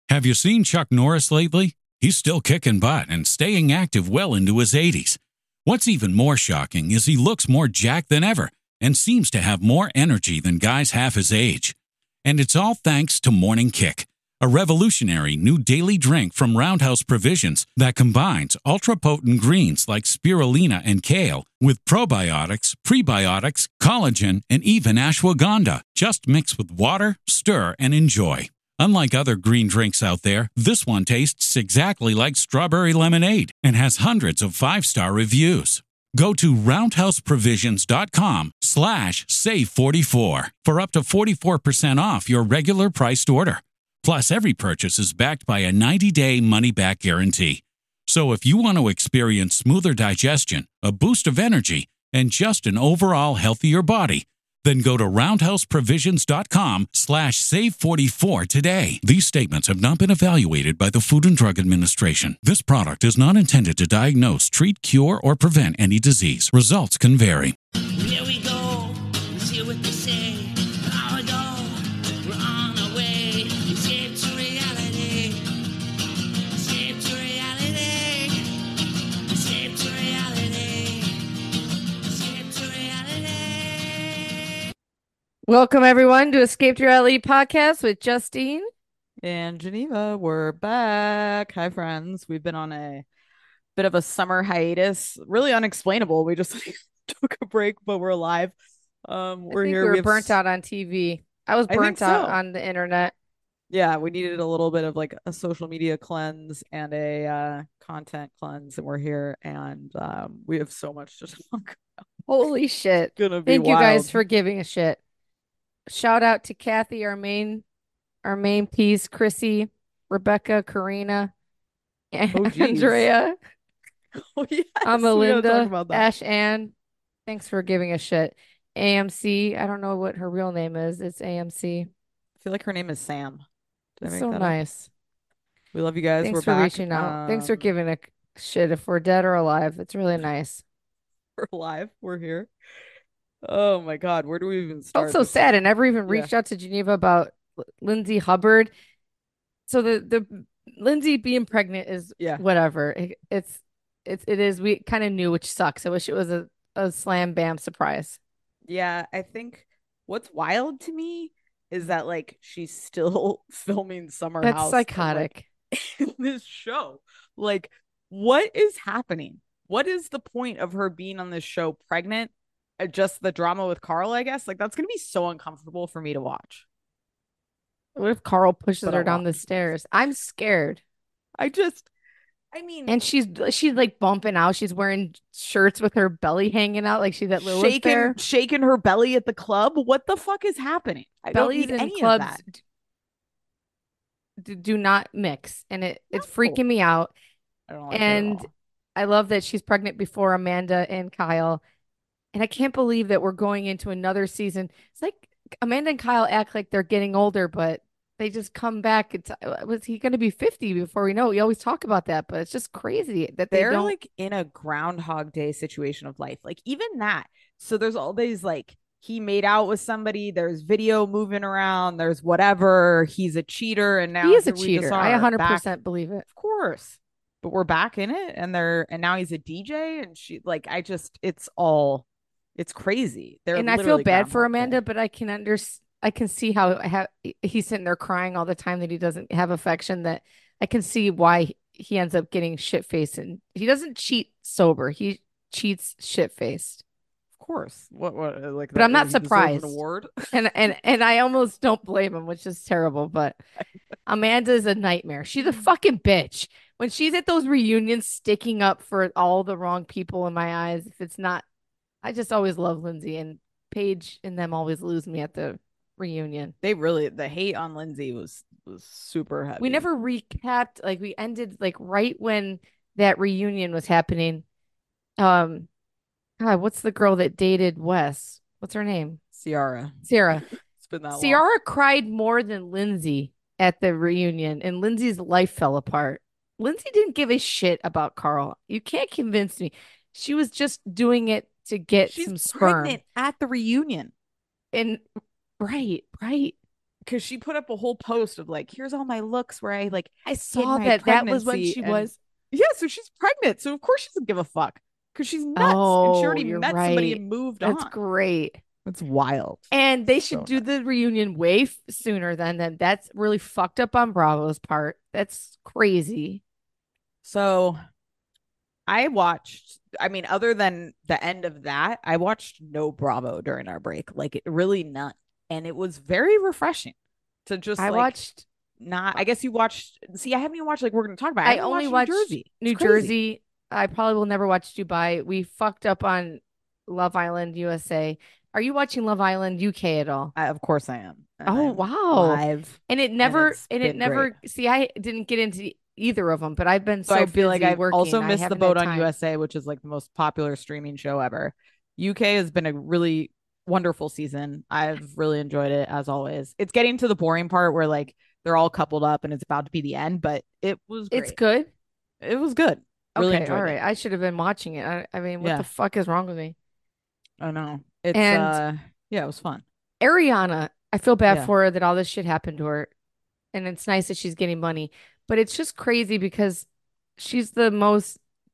Have you seen Chuck Norris lately? He's still kicking butt and staying active well into his 80s. What's even more shocking is he looks more jacked than ever and seems to have more energy than guys half his age. And it's all thanks to Morning Kick, a revolutionary new daily drink from Roundhouse Provisions that combines ultra-potent greens like spirulina and kale with probiotics, prebiotics, collagen, and even ashwagandha. Just mix with water, stir, and enjoy. Unlike other green drinks out there, this one tastes exactly like strawberry lemonade and has hundreds of 5-star reviews. Go to roundhouseprovisions.com/save44 for up to 44% off your regular priced order. Plus, every purchase is backed by a 90-day money-back guarantee. So if you want to experience smoother digestion, a boost of energy, and just an overall healthier body, then go to roundhouseprovisions.com/save44 today. These statements have not been evaluated by the Food and Drug Administration. This product is not intended to diagnose, treat, cure, or prevent any disease. Results can vary. Here we go. Let's hear what they say. Our dog, we're on our way. Escape to reality. Escape to reality. Escape to reality. Escape to reality. Welcome, everyone, to Escape to Reality podcast with Justine. And Geneva, we're back. Hi, friends. We've been on a bit of a summer hiatus. Really unexplainable. We just took a break, but we're alive. We're here. We were burnt out on TV. I was burnt out on the internet. Yeah, we needed a little bit of like a social media cleanse and a content cleanse, and we're here. And we have so much to talk about. Holy shit. Gonna be Thank you wild. guys for giving a shit. Shout out to Kathy, our main piece, Chrissy, Rebecca, Karina, geez. Andrea, Oh, yes. We gotta talk Amalinda, about that. Ash Ann. Thanks for giving a shit. AMC. I don't know what her real name is. It's AMC. I feel like her name is Sam. Did I make So that up? nice. We love you guys. Thanks We're for back. reaching out. Thanks for giving a shit if we're dead or alive. It's really nice. We're alive. We're here. Oh my God. Where do we even start? Felt so This- sad. I never even Yeah. reached out to Geneva about Lindsay Hubbard. So the Lindsay being pregnant is Yeah. whatever. It is. We kind of knew, which sucks. I wish it was a slam bam surprise. Yeah, I think what's wild to me is that like she's still filming Summer That's House psychotic. in this show. Like, what is happening? What is the point of her being on this show pregnant? Just the drama with Carl, I guess. Like, that's gonna be so uncomfortable for me to watch. What if Carl pushes But her I down the won't. stairs? I'm scared. I mean, And she's like bumping out. She's wearing shirts with her belly hanging out, like she's at Lilith Fair. shaking her belly at the club. What the fuck is happening? I Bellies don't need in any clubs of that. do not mix, and it's No. freaking me out. I don't like it at And all. I love that she's pregnant before Amanda and Kyle. And I can't believe that we're going into another season. It's like Amanda and Kyle act like they're getting older, but they just come back. Was he going to be 50 before we know it? We always talk about that, but it's just crazy that they They're don't. like in a Groundhog Day situation of life. Like even that. So there's all these like he made out with somebody. There's video moving around. There's whatever. He's a cheater, and now He is a here we just cheater. I are 100% back. believe it. Of course, but we're back in it, and now he's a DJ, and she like it's crazy. They're And I feel literally bad for Groundhog Day. Amanda, but I can see how he's sitting there crying all the time that he doesn't have affection. That I can see why he ends up getting shit faced, and he doesn't cheat sober. He cheats shit faced. Of course. What like? But I'm not he deserves surprised. An award. And I almost don't blame him, which is terrible. But Amanda is a nightmare. She's a fucking bitch. When she's at those reunions, sticking up for all the wrong people in my eyes. If it's not, I just always love Lindsay, and Paige and them always lose me at the reunion. The hate on Lindsay was super heavy. We never recapped. Like we ended like right when that reunion was happening. God, what's the girl that dated Wes? What's her name? Ciara. Sarah. It's been that long. Ciara cried more than Lindsay at the reunion, and Lindsay's life fell apart. Lindsay didn't give a shit about Carl. You can't convince me. She was just doing it to get She's some sperm. pregnant at the reunion. And right. because she put up a whole post of like, here's all my looks where I like I hid saw my that was when pregnancy, she and was. yeah, so she's pregnant, so of course she doesn't give a fuck because she's nuts, and she Oh, already you're met somebody right. and moved That's on. great. It's wild. And they should So do nuts. the reunion way sooner than then. That's really fucked up on Bravo's part. That's crazy. So I watched, I mean, other than the end of that, I watched no Bravo during our break. Like it really none. And it was very refreshing to just I like watched not, I guess you watched, see, I haven't even watched like we're gonna talk about. I I haven't only watched New watched Jersey. It's New crazy. Jersey. I probably will never watch Dubai. We fucked up on Love Island USA. Are you watching Love Island UK at all? Of course I am. And Oh, I'm wow. live And it and never it's been great. see, I didn't get into either of them, but I've been So I so feel like busy I've also working. I missed the haven't boat had on time. USA, which is like the most popular streaming show ever. UK has been a really wonderful season. I've really enjoyed it as always. It's getting to the boring part where like they're all coupled up and it's about to be the end, but it was It's great. good. It was good. Really Okay, all enjoyed right. it. I should have been watching it. I mean, what Yeah, the fuck is wrong with me? I know. It's And yeah, it was fun. Ariana, I feel bad Yeah. for her that all this shit happened to her. And it's nice that she's getting money, but it's just crazy because she's the most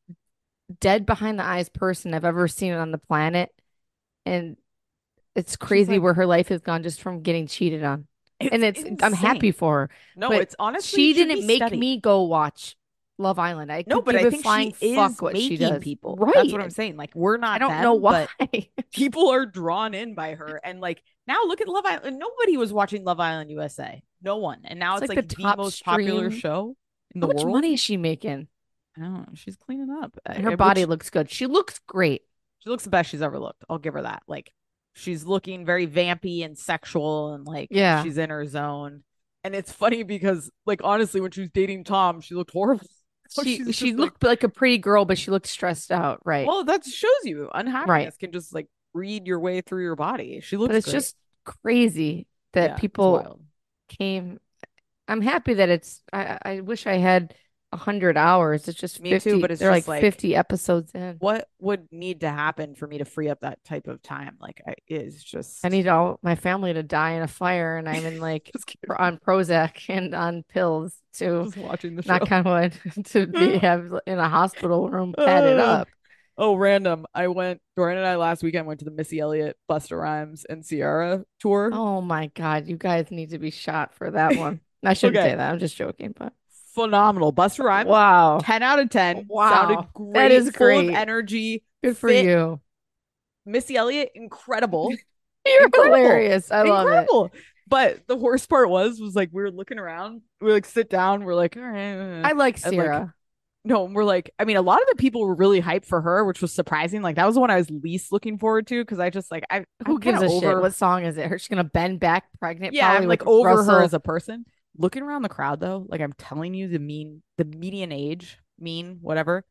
dead behind the eyes person I've ever seen on the planet. And it's She's crazy like, where her life has gone just from getting cheated on. it's And I'm happy insane. for her. No, But it's honestly she it should be didn't make studied. me go watch Love Island. I No, could but give I a think flying she fuck is what she making does. people. That's what I'm Right. saying. Like we're I not don't know them, why. but people are drawn in by her. And like now look at Love Island. Nobody was watching Love Island USA. No one. And now It's it's like the like the top most popular stream. show in How the much world. money is she making? I don't know. She's cleaning up. And her body Which looks good. She looks great. she looks the best she's ever looked. I'll give her that. Like she's looking very vampy and sexual and like Yeah. she's in her zone. And it's funny because like honestly, when she was dating Tom, she looked horrible. So She she's she just like, looked like a pretty girl, but she looked stressed out. Right. well, that shows you unhappiness Right. can just like read your way through your body. She But looks it's great. just crazy that Yeah, it's people wild. came. I'm happy that I wish I had 100 hours. It's just Me 50. too, but it's They're just like like 50 episodes in. what would need to happen for me to free up that type of time? Like I is just I need all my family to die in a fire, and I'm in like just kidding. on Prozac and on pills to Just watching the show. knock on wood to be have in a hospital room padded up. Oh, random. Dorian and I last weekend went to the Missy Elliott, Busta Rhymes, and Ciara tour. Oh my God, you guys need to be shot for that one. I shouldn't Okay. say that. I'm just joking, but Phenomenal. Busta Rhymes, wow. 10 out of 10. Wow. Sounded great. That is full great. of energy. Good for fit. you. Missy Elliott, incredible. You're Incredible. hilarious. I love it. Incredible. But the worst part was like we were looking around. We like sit down. We're like, all right. I like And, like, Sierra. no, we're like, I mean, a lot of the people were really hyped for her, which was surprising. Like that was the one I was least looking forward to because I just like Who I'm gives kinda a shit? over. What song is it? Her she's gonna bend back pregnant. Yeah, probably I'm like with over her Russell. as a person. Looking around the crowd though, like I'm telling you, the median age, whatever,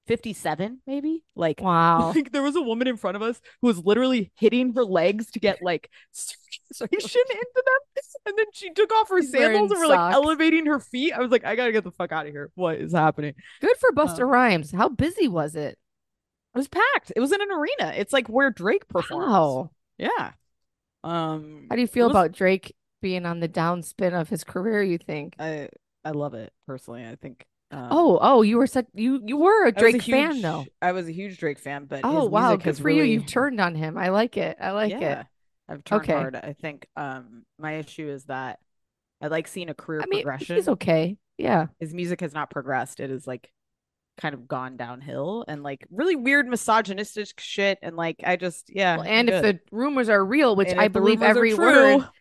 57 maybe. Like Wow. like there was a woman in front of us who was literally hitting her legs to get like circulation into them, and then she took off her She's wearing sandals and were like socks. elevating her feet. I was like, I gotta get the fuck out of here. What is happening? Good for Busta Um, Rhymes. How busy was it? It was packed. It was in an arena. It's like where Drake performs. Wow. Yeah. How do you feel was- about Drake being on the downspin of his career, you think? I love it personally. I think. Oh, you were you were a I was Drake fan though. I was a huge Drake fan, but Oh his wow, music good has for you. really, You've turned on him. I like it. I like yeah, it. I've turned Okay. hard. I think my issue is that I like seeing a career I mean, progression. he's okay. Yeah. His music has not progressed. It is like kind of gone downhill and like really weird misogynistic shit. And like I just Well, and if the rumors are real, which And I if the believe rumors are every true- word,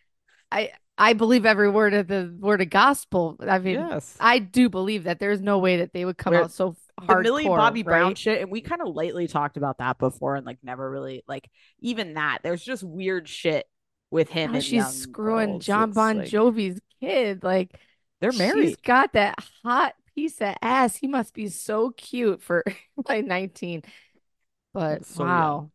I believe every word of the word of gospel. I mean, yes, I do believe that there's no way that they would come Where- out so the hardcore. Millie Bobby Brown right? shit, and we kind of lightly talked about that before, and like never really like even that. There's just weird shit with him. How and she's young screwing girls. John It's Bon like, Jovi's kid. Like They're she's married. got that hot piece of ass. He must be so cute for like 19. But So wow,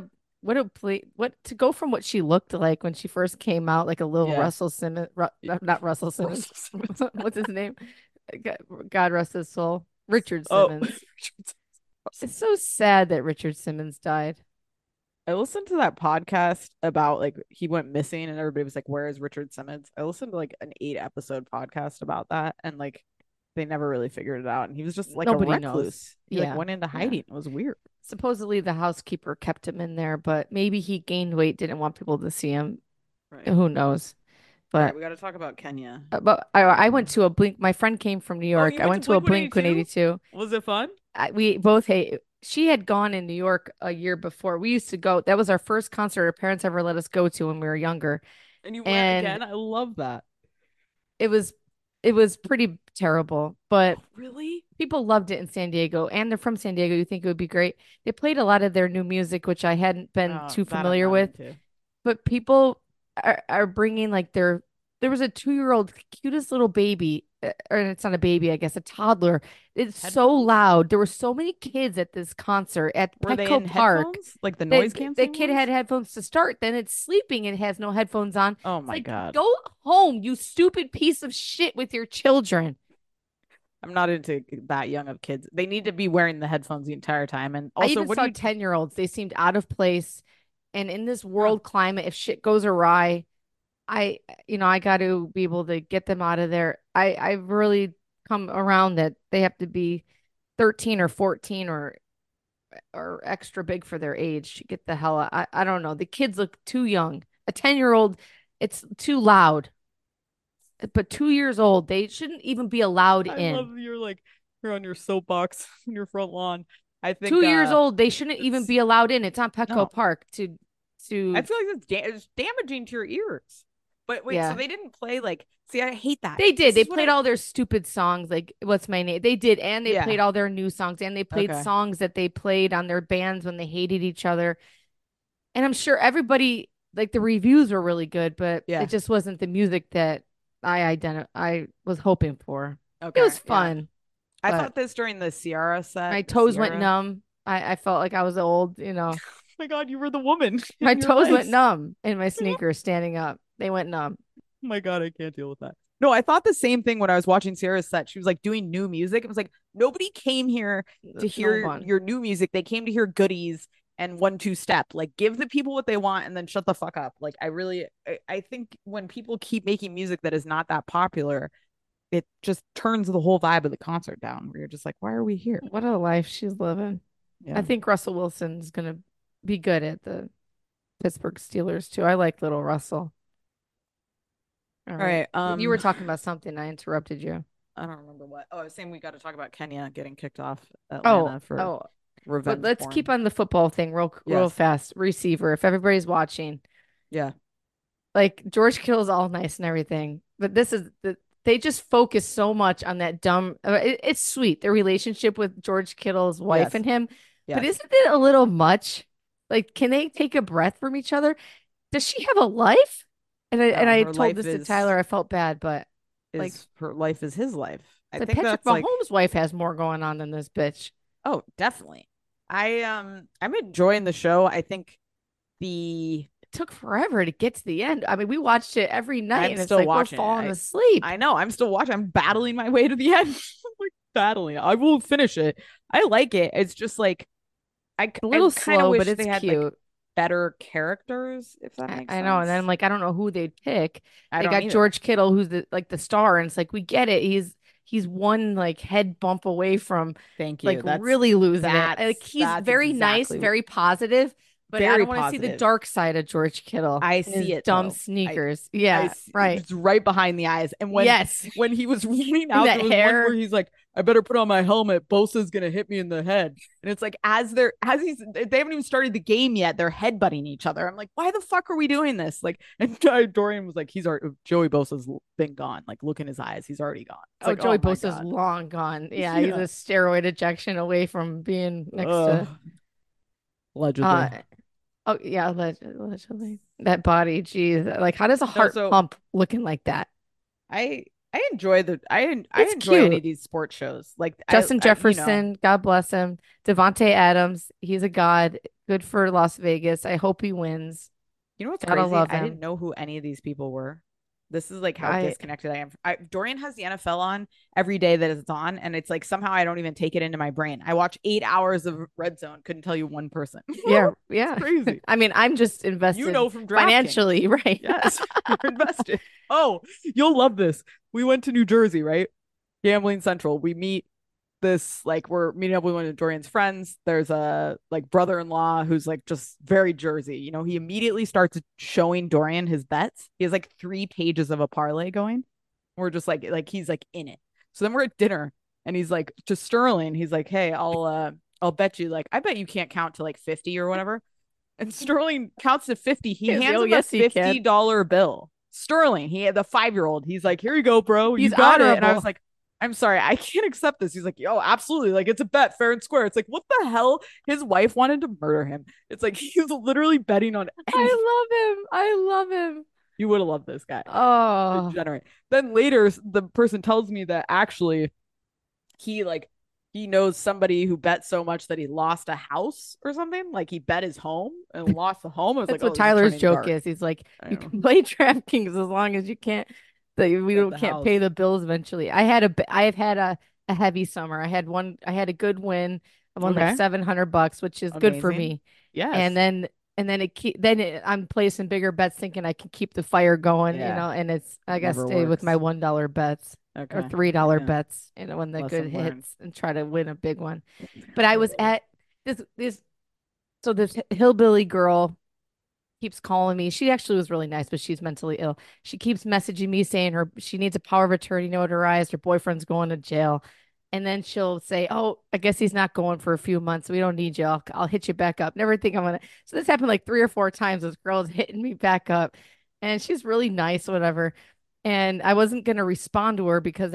what to go from what she looked like when she first came out, like a little Yeah. Russell Simmons, not Russell Simmons. What's his name? God rest his soul. Richard Oh, Simmons. It's so sad that Richard Simmons died. I listened to that podcast about like he went missing and everybody was like, "Where is Richard Simmons?" I listened to like an 8 episode podcast about that, and like they never really figured it out. And he was just like a Nobody recluse. knows. He like Yeah. went into Yeah. hiding. It was weird. Supposedly the housekeeper kept him in there, but maybe he gained weight, didn't want people to see him. Right. Who knows? All right, But we got to talk about Kenya. I went to a Blink. My friend came from New Oh, York. you I went went to to a Blink Blink 182. Was it fun? We both hate. She had gone in New York a year before. We used to go. That was our first concert our parents ever let us go to when we were younger, And you went and again? I love that. it was it was pretty terrible. But Oh, really? people loved it in San Diego, and they're from San Diego. You think it would be great? They played a lot of their new music, which I hadn't been too That I'm familiar not with. into. But people are bringing like there was a 2-year-old cutest little baby, or it's not a baby, I guess, a toddler. It's so Headphones? loud. There were so many kids at this concert at Were they Petco in Park. headphones? Like the That noise the canceling kid ones? had headphones to start, then it's sleeping and has no headphones on. Oh It's my like, God. go home, you stupid piece of shit with your children. I'm not into that young of kids. They need to be wearing the headphones the entire time. And I also, even what saw do you 10-year-olds. They seemed out of place. And in this world climate, if shit goes awry, I got to be able to get them out of there. I've really come around that they have to be 13 or 14 or extra big for their age to get the hell out. I don't know. The kids look too young. A 10-year-old, it's too loud. But 2 years old, they shouldn't even be allowed I in. love you're on your soapbox in your front lawn. I think 2 years old, they shouldn't even it's- be allowed in. It's on Petco No. Park I feel like it's damaging to your ears. But wait, Yeah. so they didn't play like see, I hate that. They did. This They is what played all their stupid songs, like "What's My Name." They did, and they Yeah. played all their new songs, and they played Okay. songs that they played on their bands when they hated each other. And I'm sure everybody, like the reviews were really good, but Yeah. it just wasn't the music that I was hoping for. Okay. It was yeah. fun. I but thought this during the Ciara set. My the toes went Ciara- numb. I felt like I was old, Oh my God, you were the woman. My in your toes went legs. numb in my sneakers standing up. They went numb. Oh my God, I can't deal with that. No, I thought the same thing when I was watching Ciara's set. She was like doing new music. It was like nobody came here to No hear one. your new music. They came to hear goodies and 1-2 step. Like give the people what they want and then shut the fuck up. Like I think when people keep making music that is not that popular, it just turns the whole vibe of the concert down. Where you're just like, why are we here? What a life she's living. Yeah. I think Russell Wilson's gonna be good at the Pittsburgh Steelers too. I like little Russell. All right. You were talking about something. I interrupted you. I don't remember what. Oh, I was saying we got to talk about Kenya getting kicked off Oh, Atlanta for oh. revenge. But let's porn. keep on the football thing real Yes. fast. Receiver, if everybody's watching, Yeah. like George Kittle's all nice and everything, but they just focus so much on that dumb. It's sweet, their relationship with George Kittle's wife Yes. and him, but Yes. isn't it a little much? Like, can they take a breath from each other? Does she have a life? And I her told life this to is- Tyler. I felt bad, but like, Her life is his life. I the think Patrick that's like Mahomes' wife has more going on than this bitch. oh, definitely. I'm enjoying the show. I think the It took forever to get to the end. I mean, we watched it every night, I'm and it's still like watching it. we're falling asleep. I know I'm still watching. I'm battling my way to the end. I'm like battling. I will finish it. I like it. It's just like A little kind of slow, wish but it's they had cute. like better characters, if that makes I sense. know, and then I'm like, I don't know who they'd pick. I They don't got either. George Kittle, who's the star, and it's like we get it. He's one like head bump away from Thank you. like That's really losing it. that's- Like he's that's very nice, exactly- very positive, but I Very don't want to see the positive. dark side of George Kittle. I and his see it, dumb though. sneakers. Yeah, right. It's right behind the eyes. And when Yes. when he was running out, that there was hair. one where he's like, "I better put on my helmet. Bosa's gonna hit me in the head." And it's like they haven't even started the game yet. They're headbutting each other. I'm like, why the fuck are we doing this? Like, and Dorian was like, Joey Bosa's been gone. Like, look in his eyes, he's already gone. It's like, Joey my Bosa's God. long gone. Yeah, he's Yeah. a steroid ejection away from being next Ugh. to. Allegedly. Oh yeah, allegedly. That body, geez. Like, how does a heart so- pump looking like that? I enjoy I It's enjoy any cute. of these sports shows. Like Justin you know, Jefferson, God bless him. Devontae Adams, he's a god. Good for Las Vegas. I hope he wins. you know what's Gotta crazy? love I him. didn't know who any of these people were. This is like how I disconnected I am. Dorian has the NFL on every day that it's on, and it's like somehow I don't even take it into my brain. I watch 8 hours of Red Zone. Couldn't tell you one person. yeah, It's yeah. crazy. I mean, I'm just You invested know from DraftKings. financially, right? Yes, you're invested. Oh, you'll love this. We went to New Jersey, right? Gambling Central. We meet this, like, we're meeting up with one of Dorian's friends. There's a like brother-in-law who's like just very Jersey. You know, he immediately starts showing Dorian his bets. He has like 3 pages of a parlay going. We're just like he's like in it. So then we're at dinner and he's like to Sterling, he's like, "Hey, I'll bet you, like, I bet you can't count to like 50 or whatever." And Sterling counts to 50. He hands Oh, him yes, a he can. $50 bill. Sterling, he had the 5-year-old. He's like, "Here you go, bro. You He's got it." And I honorable. was like, "I'm sorry, I can't accept this." He's like, "Yo, absolutely. Like, it's a bet, fair and square." It's like, what the hell? His wife wanted to murder him. It's like he's literally betting on anything. I love him. I love him. You would have loved this guy. Oh, Degenerate. Then later, the person tells me that actually he knows somebody who bet so much that he lost a house or something. Like he bet his home and lost the home. I was that's like, what "Oh, Tyler's joke is. He's like, I you know. can play DraftKings as long as you can't, that we Bet don't the can't house. pay the bills eventually. I have had a heavy summer. I had a good win. I won like Okay. $700, which is good for Amazing. me. Yes. And I'm placing bigger bets, thinking I can keep the fire going, Yeah. and I gotta Never stay with my works. $1 bets or Okay. $3 Yeah. bets, when the good Lesson learned. hits, and try to win a big one. But I was at this so this hillbilly girl keeps calling me. She actually was really nice, but she's mentally ill. She keeps messaging me saying she needs a power of attorney notarized. Her boyfriend's going to jail. And then she'll say, "Oh, I guess he's not going for a few months. We don't need you. I'll hit you back up." Never think I'm gonna. So this happened like 3 or 4 times. This girl is hitting me back up, and she's really nice, whatever. And I wasn't gonna respond to her because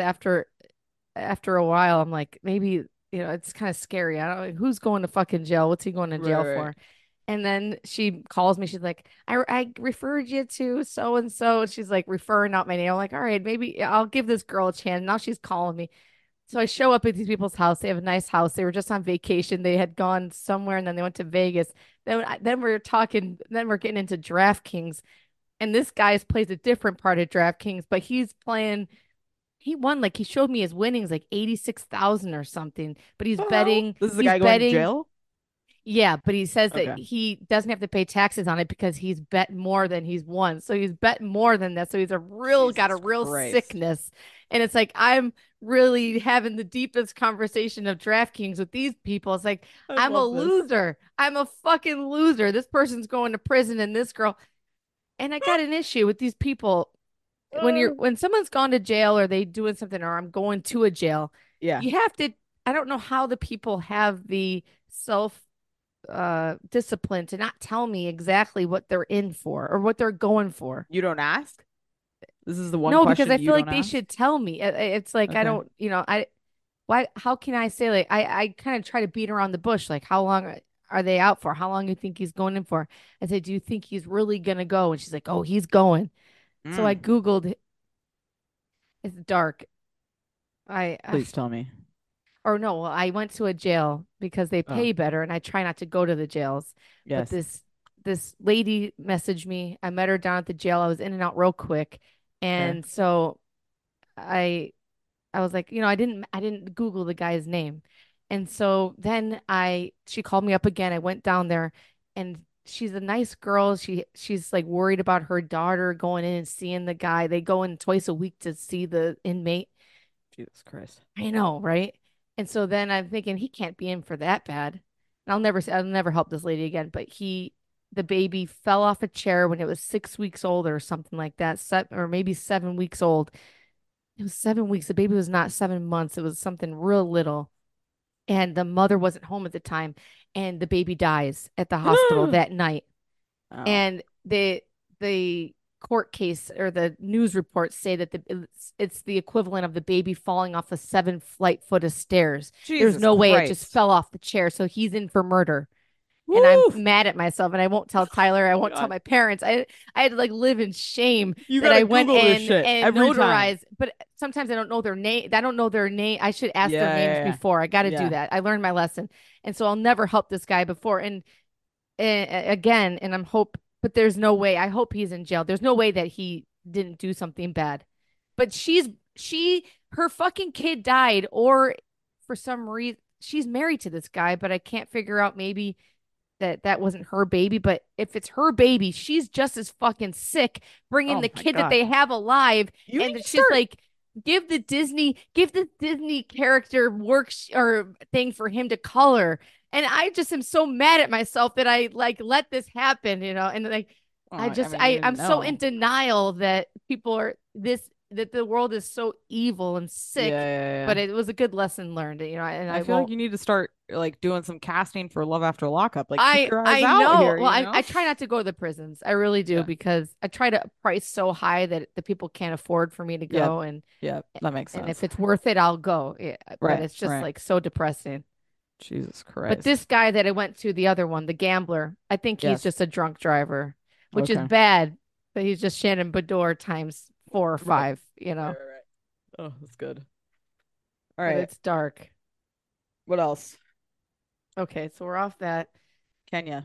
after a while, I'm like, maybe, it's kind of scary. I don't know who's going to fucking jail. What's he going to jail Right. for? And then she calls me. She's like, I referred you to so and so. She's like referring out my name. I'm like, all right, maybe I'll give this girl a chance. Now she's calling me. So I show up at these people's house. They have a nice house. They were just on vacation. They had gone somewhere and then they went to Vegas. Then we're talking. Then we're getting into DraftKings. And this guy's plays a different part of DraftKings, but he's playing. He won, like, he showed me his winnings like 86,000 or something. But he's What the hell? betting. This is the He's guy going to betting. jail? Yeah, but he says that Okay. he doesn't have to pay taxes on it because he's bet more than he's won. So he's bet more than that. So he's got a Jesus real Christ. sickness. And it's like, I'm really having the deepest conversation of DraftKings with these people. It's like, I I'm a love this. loser. I'm a fucking loser. This person's going to prison and this girl. And I got an issue with these people. When someone's gone to jail or they doing something, or I'm going to a jail, Yeah. you have to, I don't know how the people have the self discipline to not tell me exactly what they're in for or what they're going for. You don't ask? This is the one No, because question I you feel like don't they ask? should tell me. It's like, I Okay. don't, why, how can I say, like, I kind of try to beat around the bush, like, how long are they out for? How long do you think he's going in for? I said, "Do you think he's really gonna go?" And she's like, "Oh, he's going." So I Mm. Googled, it's dark. I Please tell me. or no, well, I went to a jail because they Oh, pay better and I try not to go to the jails. But yes. this lady messaged me. I met her down at the jail. I was in and out real quick. Okay. And so I I was like, I didn't Google the guy's name. And so then she called me up again. I went down there and she's a nice girl. She's like worried about her daughter going in and seeing the guy. They go in twice a week to see the inmate. Jesus Christ. I know, right? And so then I'm thinking he can't be in for that bad. And I'll never help this lady again. But the baby fell off a chair when it was 6 weeks old or something like that, or maybe 7 weeks old. It was 7 weeks. The baby was not 7 months. It was something real little. And the mother wasn't home at the time. And the baby dies at the hospital that night. Oh. And the court case or the news reports say that it's the equivalent of the baby falling off a 7 flight foot of stairs. There's Jesus no way it just Christ. fell off the chair. So he's in for murder. And I'm Woo! mad at myself and I won't tell Tyler. I won't tell God. my parents. I had to like live in shame You that gotta I went Google this in shit and every time. notarized. But sometimes I don't know their name. I don't know their name. I should ask their Yeah, names yeah, before. I got to do yeah. that. I learned my lesson. And so I'll never help this guy before. And again, and but there's no way. I hope he's in jail. There's no way that he didn't do something bad. But her fucking kid died, or for some reason she's married to this guy, but I can't figure out maybe that wasn't her baby. But if it's her baby, she's just as fucking sick bringing Oh the my kid that God. they have alive. You And need to she's start- like, give the Disney character works or thing for him to color. And I just am so mad at myself that I like let this happen, and like Oh, mean, I'm so no. in denial that people are that the world is so evil and sick. Yeah. But it was a good lesson learned, and I feel like you need to start like doing some casting for Love After Lockup. Like keep your eyes I out know. here. Well, You know? I try not to go to the prisons. I really do Yeah. because I try to price so high that the people can't afford for me to Yep. go. And that makes sense. and if it's worth it, I'll go. Yeah, but Right, it's just right. like so depressing. Jesus Christ. But this guy that I went to, the other one, the gambler, I think he's Yes. just a drunk driver, which is Okay. bad. But he's just Shannon Bedore times 4 or 5. Right. Oh, that's good. All But right. it's dark. What else? Okay, so we're off that. Kenya.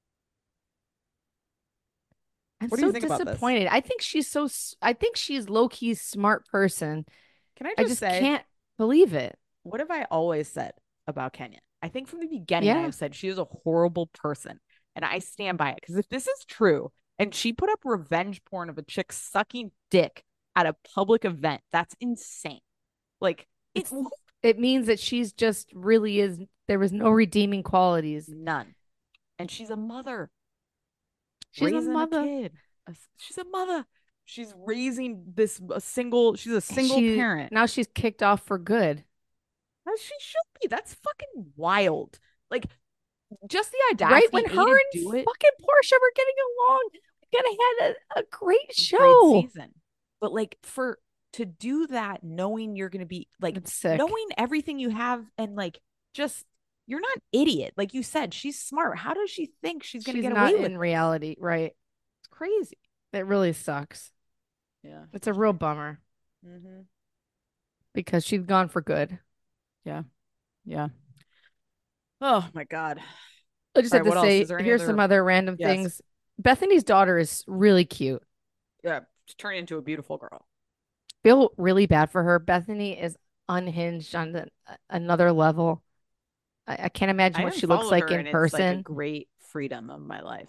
I'm What do you so think about this? disappointed. I think I think she's low key smart person. Can I I just just say, can't believe it. what have I always said about Kenya? I think from the beginning, Yeah. I've said she is a horrible person. And I stand by it. Because if this is true, and she put up revenge porn of a chick sucking dick at a public event, that's insane. Like, It means that she's just really is. There was no redeeming qualities. none. And she's a mother. She's a raising mother. kid. She's a mother. She's raising she's a single parent. Now she's kicked off for good. As she should be. That's fucking wild. Like, just the audacity Right when A, to her and do it. fucking Portia were getting along, we could have had a great show. Great season. But like to do that knowing you're gonna be like It's sick. knowing everything you have and like just you're not idiot. Like you said, she's smart. How does she think she's gonna get not away with in it? reality, right? It's crazy. It really sucks. Yeah. It's a real bummer Mm-hmm. because she's gone for good. Yeah. Oh my God. I just All have right, to what else? say, Is there any here's other- some other random Yes. things. Bethany's daughter is really cute. Yeah. She's turning into a beautiful girl. Feel really bad for her. Bethany is unhinged on another level. I can't imagine what she looks unfollowed like her, in and it's like a person. great freedom of my life.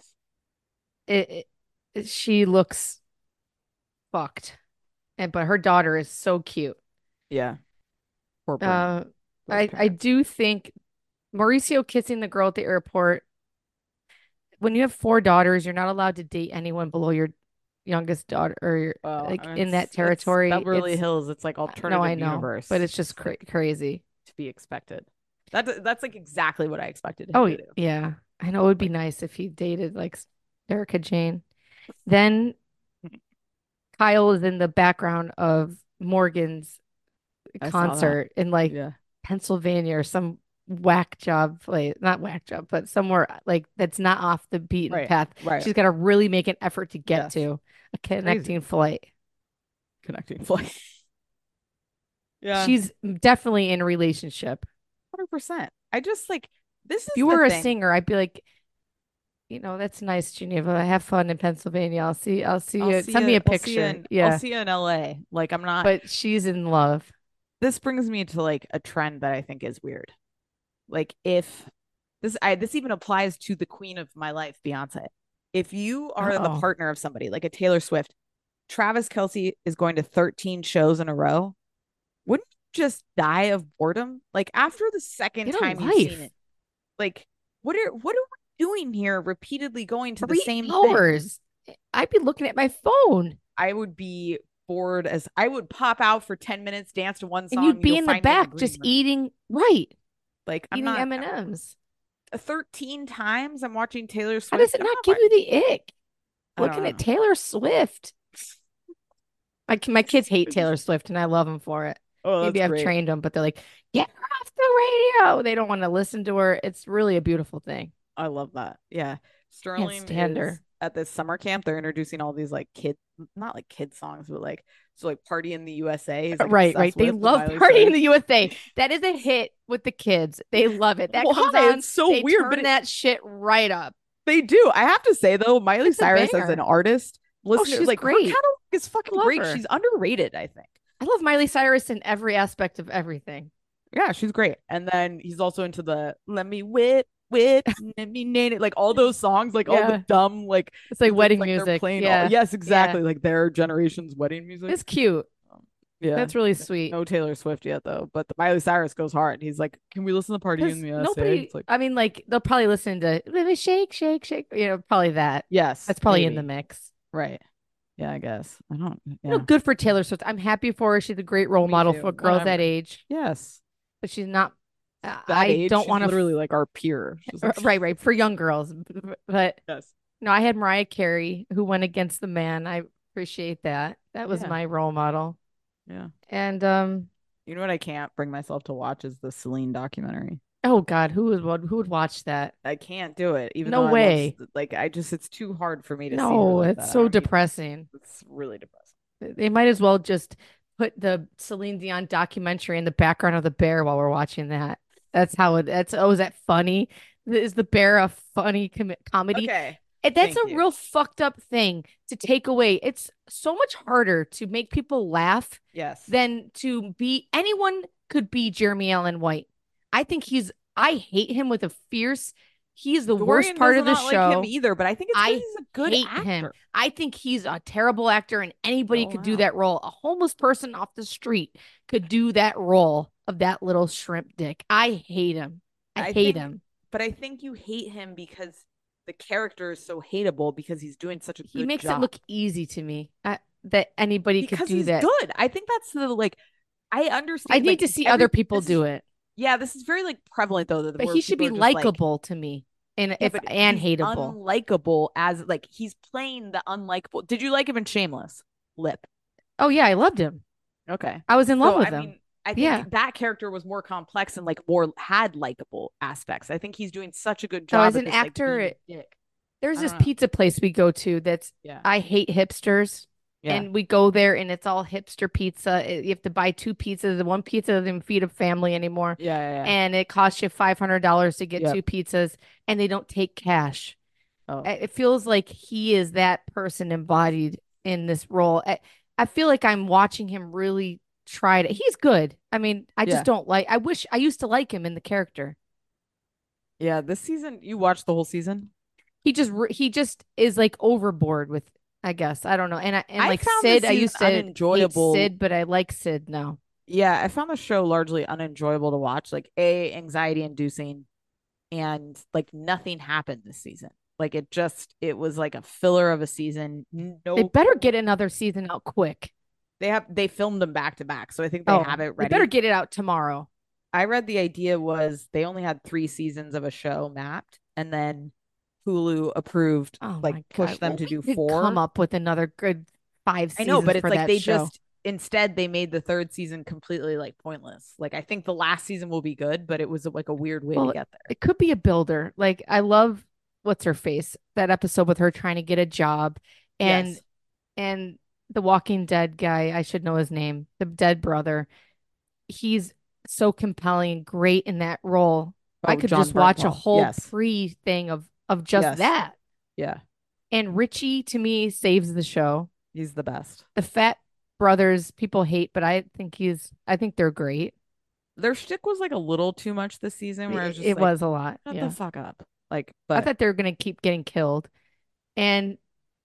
She looks fucked, but her daughter is so cute. Yeah. Poor Brandon. Those I parents. do think Mauricio kissing the girl at the airport. When you have 4 daughters, you're not allowed to date anyone below your youngest daughter or your, Well, like I mean, in that it's territory. Beverly It's- Hills. It's like alternative No, I know, universe. but it's just like crazy. to be expected. That's like exactly what I expected him Oh to do. yeah, I know it would be nice if he dated like Erica Jane. Then Kyle is in the background of Morgan's I saw that. concert in like Yeah. Pennsylvania or some whack job place, not whack job, but somewhere like that's not off the beaten Right, path. right. She's got to really make an effort to get Yes. to a connecting flight. Connecting flight. Yeah. She's definitely in a relationship. 100%. I just like this is If you the were a thing. singer, I'd be like, that's nice, Geneva. Have fun in Pennsylvania. I'll see I'll you. see Send me ya- a I'll see ya picture. in- Yeah. I'll see you in LA. Like I'm not But she's in love. this brings me to like a trend that I think is weird. Like if this even applies to the queen of my life, Beyonce. If you are the Uh-oh. partner of somebody like a Taylor Swift, Travis Kelce is going to 13 shows in a row. Wouldn't you just die of boredom? Like after the second Get a time you've seen life. it, like what are we doing here? Repeatedly going to the 3 same thing. hours. I'd be looking at my phone. I would be bored as I would pop out for 10 minutes, dance to one song, And you'd be you'll in the find me back green just room. eating, right? Like I'm Eating not M&Ms. 13 times I'm watching Taylor Swift. How does it I'm not give you the ick? I don't Looking at know. Taylor Swift. My kids hate Taylor Swift, and I love them for it. Oh, Maybe that's I've great. trained them, but they're like, get her off the radio. They don't want to listen to her. It's really a beautiful thing. I love that. Yeah. Sterling stand her. is at this summer camp. They're introducing all these like not like kid songs, but like so like Party in the USA. Is, like, Right. obsessed They with love Miley Party in Cyrus. the USA. That is a hit with the kids. They love it. That Why? comes on. It's so they weird, turn but that shit right up. They do. I have to say though, Miley It's a Cyrus as banger. an artist, listen to she's like great. her is fucking Love great. her. She's underrated, I think. I love Miley Cyrus in every aspect of everything. Yeah, she's great. And then he's also into the let me let me name it, like all those songs, like all the Yeah. dumb, like It's like it looks wedding like they're music. playing Yeah. yes, Yeah. exactly, like their generation's wedding music. It's cute. Yeah, That's really sweet. no Taylor Swift yet though, but the Miley Cyrus goes hard. And he's like, "Can we listen to Party in Because the USA?" nobody, It's like, I mean, like they'll probably listen to "Let me shake, shake, shake." Probably that. yes, That's probably in the maybe. mix. Right. Yeah, I guess. I don't. You know, Yeah. good for Taylor Swift. I'm happy for her. She's a great role Me model too. for girls that Whatever. age, Yes. but she's not. That I age, don't she's want to. literally like our peer. She's like, Right, for young girls. But yes. no, I had Mariah Carey who went against the man. I appreciate that. That was Yeah. my role model. Yeah. And You know what I can't bring myself to watch is the Celine documentary. oh God, who would watch that? I can't do it, even No though I way. love, like, it's too hard for me to see her No, like it's that. I so don't even- depressing. It's really depressing. They might as well just put the Celine Dion documentary in the background of the bear while we're watching that. That's how it. That's oh, is that funny? Is the bear a funny comedy? Okay. And that's Thank a you. real fucked up thing to take away. It's so much harder to make people laugh Yes. than to be anyone could be Jeremy Allen White. I think I hate him with a fierce. He's the worst Dorian part does of the not show. like him either, but I think it's I because he's a good hate actor. him. I think he's a terrible actor, and anybody Oh, could do wow. that role. A homeless person off the street could do that role of that little shrimp dick. I hate him. I hate him. But I think you hate him because the character is so hateable because he's doing such a He good makes job. it look easy to me that anybody could Because do he's that. good. I think that's the like. I understand. I need like, to see other people do it, Yeah, this is very like prevalent though. but he should be likable to me, and Yeah, if but and he's hateable. unlikable as like he's playing the unlikable. Did you like him in Shameless? Lip. Oh yeah, I loved him. Okay. I was in love So, with I him. mean, I think Yeah. that character was more complex and like more had likable aspects. I think he's doing such a good So job as at an this, like, actor, being a dick. there's I this don't know. pizza place we go to that's Yeah. I hate hipsters. Yeah. And we go there and it's all hipster pizza. You have to buy two pizzas. The one pizza doesn't feed a family anymore. Yeah. And it costs you $500 to get Yep. two pizzas, and they don't take cash. Oh. It feels like he is that person embodied in this role. I feel like I'm watching him really try to. He's good. I mean, I Yeah. just don't like. I wish I used to like him in the character. Yeah. This season, you watched the whole season? He just is like overboard with. I guess I don't know. And I like found this Sid, I season used to hate unenjoyable. Sid, but I like Sid now. Yeah, I found the show largely unenjoyable to watch. Like, anxiety inducing, and like nothing happened this season. Like it was like a filler of a season. They better get another season out quick. They filmed them back to back, so I think they have it They ready. better get it out tomorrow. I read the idea was they only had 3 seasons of a show mapped, and then Hulu approved, Oh like my pushed God. them Well, to we do could 4. come up with another good 5 I seasons know, but it's for like that they show. just instead they made the 3rd season completely like pointless. Like I think the last season will be good, but it was like a weird way to get there. It could be a builder. Like I love what's her face, that episode with her trying to get a job, and Yes. and the Walking Dead guy, I should know his name, the dead brother. He's so compelling, great in that role. I could John just watch a Bernthal. whole Yes. pre thing of just Yes. that. Yeah. And Richie to me saves the show. He's the best. The Fat brothers people hate, but I think they're great. Their shtick was like a little too much this season, where I was just It like, was a lot. shut Yeah. the fuck up. Like, I but thought they were gonna keep getting killed. And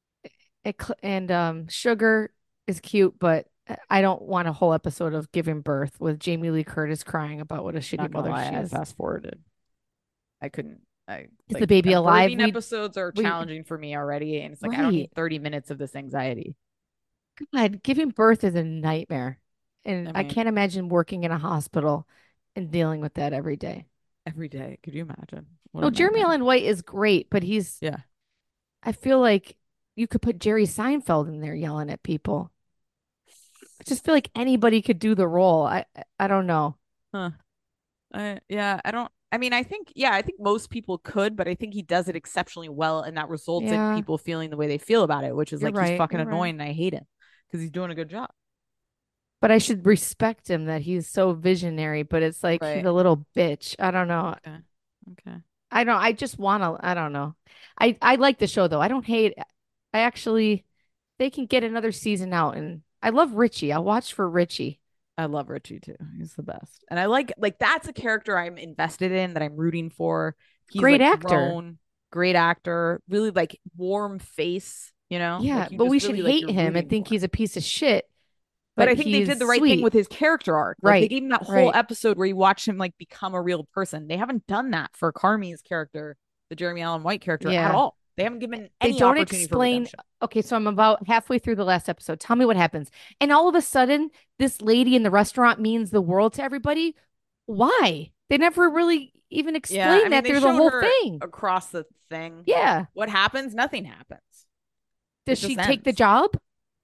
Sugar is cute, but I don't want a whole episode of giving birth with Jamie Lee Curtis crying about what a shitty not gonna mother lie, she I is. fast forwarded. I couldn't. Is the baby alive? Birthing episodes are we- challenging for me already, and it's like I don't Right. need 30 minutes of this anxiety. God, giving birth is a nightmare. And I I mean- can't imagine working in a hospital and dealing with that every day. Every day. Could you imagine? What No, a Jeremy nightmare. Allen White is great, but Yeah. I feel like you could put Jerry Seinfeld in there yelling at people. I just feel like anybody could do the role. I don't know. Yeah, I don't. I mean, I think most people could, but I think he does it exceptionally well, and that results Yeah. in people feeling the way they feel about it, which is You're like he's right, fucking you're right. annoying, and I hate him because he's doing a good job. But I should respect him that he's so visionary, but it's like he's Right. a little bitch. I don't know. Okay. I just want to, I don't know. I like the show though. I don't hate I actually they can get another season out. And I love Richie. I'll watch for Richie. I love Richie too. He's the best. And I like that's a character I'm invested in, that I'm rooting for. He's Great like actor. grown, great actor, really like warm face, you know? Yeah, Like, you but just we should really, like, hate you're him and rooting think for him. he's a piece of shit. But I think they did the right thing with his character arc. Like, they Right, gave him that whole right. episode where you watch him like become a real person. They haven't done that for Carmi's character, the Jeremy Allen White character, at Yeah. all. They haven't given They any don't opportunity for explain. redemption. Okay, so I'm about halfway through the last episode. Tell me what happens. And all of a sudden, this lady in the restaurant means the world to everybody. Why? They never really even explain that they through the showed whole her thing. across the thing. Yeah. What happens? Nothing happens. Does It she just take the ends. job?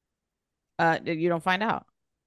You don't find out.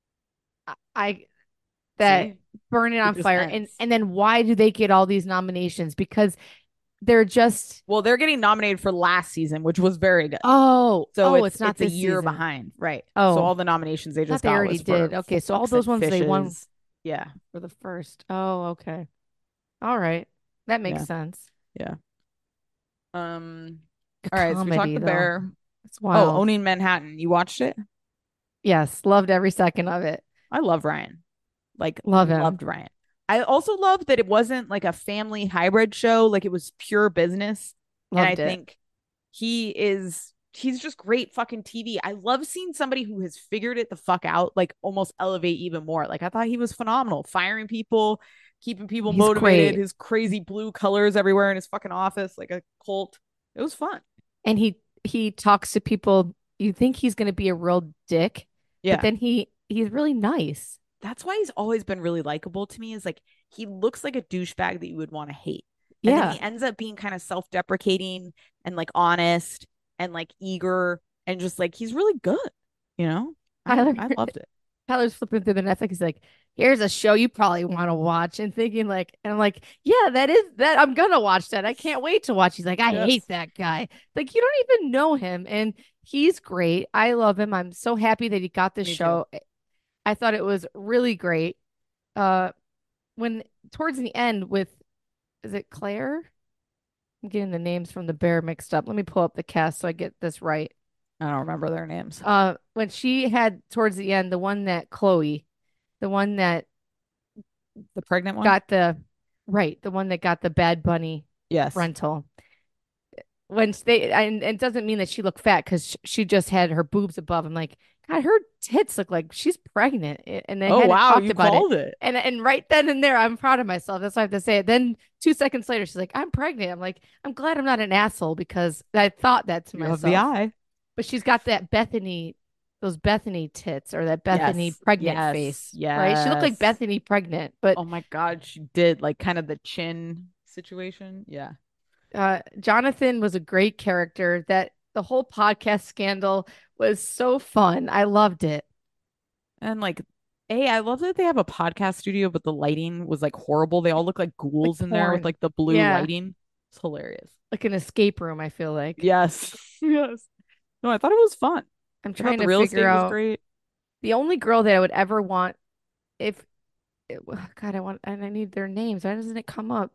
I that See? burn it It on just fire. ends. And then why do they get all these nominations? Because they're just Well, they're getting nominated for last season, which was very good. so So it's not it's a this year season. behind, right? Oh. So all the nominations they I thought just they got already was for did. Okay, so all Forks those and ones they won Fishes. Yeah, for the first. Oh, okay. All right. That makes Yeah. sense. yeah. A All right, so we talked comedy, the though. bear. It's wild. Oh, Owning Manhattan. You watched it? Yes, loved every second of it. I love Ryan. Like, Love him. loved Ryan. I also loved that it wasn't like a family hybrid show. Like, it was pure business. And I Loved it. think he's just great fucking TV. I love seeing somebody who has figured it the fuck out, like almost elevate even more. Like, I thought he was phenomenal, firing people, keeping people He's motivated, great. his crazy blue colors everywhere in his fucking office, like a cult. It was fun. And he talks to people. You think he's going to be a real dick, Yeah. but then he's really nice. That's why he's always been really likable to me, is like he looks like a douchebag that you would want to hate. And then Yeah. he ends up being kind of self-deprecating and like honest and like eager and just like he's really good, you know? I loved it. Tyler's flipping through the Netflix. He's like, here's a show you probably want to watch. And thinking like, and I'm like, yeah, that is that. I'm gonna watch that. I can't wait to watch. He's like, I Yes. hate that guy. Like, you don't even know him. And he's great. I love him. I'm so happy that he got this Me too. show. I thought it was really great. When towards the end with, is it Claire? I'm getting the names from the bear mixed up. Let me pull up the cast so I get this right. I don't remember their names. When she had towards the end, the one that Chloe, the one that The pregnant one? got the Bad Bunny Yes. rental. When they and it doesn't mean that she looked fat because she just had her boobs above. I'm like, God, her tits look like she's pregnant. And they Oh hadn't wow, talked you about called it. it. And right then and there, I'm proud of myself. That's why I have to say it. Then 2 seconds later, she's like, I'm pregnant. I'm like, I'm glad I'm not an asshole because I thought that to You myself. have the eye. But she's got that Bethany, those Bethany tits or that Bethany Yes, pregnant yes, face. Right? She looked like yes. Bethany pregnant, but Oh my God, she did, like kind of the chin situation. Yeah. Jonathan was a great character. That the whole podcast scandal was so fun. I loved it. And like, I love that they have a podcast studio, but the lighting was like horrible. They all look like ghouls in there with porn. like the blue Yeah. lighting. It's hilarious. Like an escape room, I feel like. Yes. Yes. No, I thought it was fun. I'm I thought trying the to real estate figure was out great. the only girl that I would ever want if God, I need their names. Why doesn't it come up?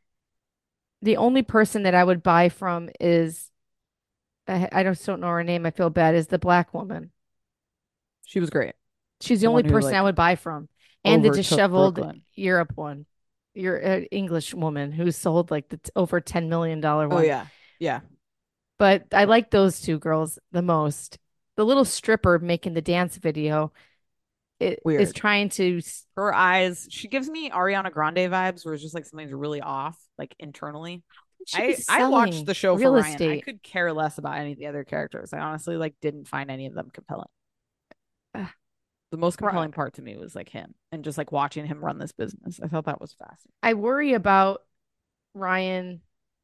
The only person that I would buy from is I just don't know her name. I feel bad. Is the black woman. She was great. She's the The only one who, person I like, would buy from. And the overtook disheveled Brooklyn. Europe one. Your English woman who sold like the over $10 million one. Oh yeah. Yeah. But I like those two girls the most. The little stripper making the dance video is Weird. trying to. Her eyes, she gives me Ariana Grande vibes, where it's just like something's really off, like internally. I watched the show real for Ryan. I estate. could care less about any of the other characters. I honestly like didn't find any of them compelling. Ugh. The most Right. compelling part to me was like him and just like watching him run this business. I thought that was fascinating. I worry about Ryan.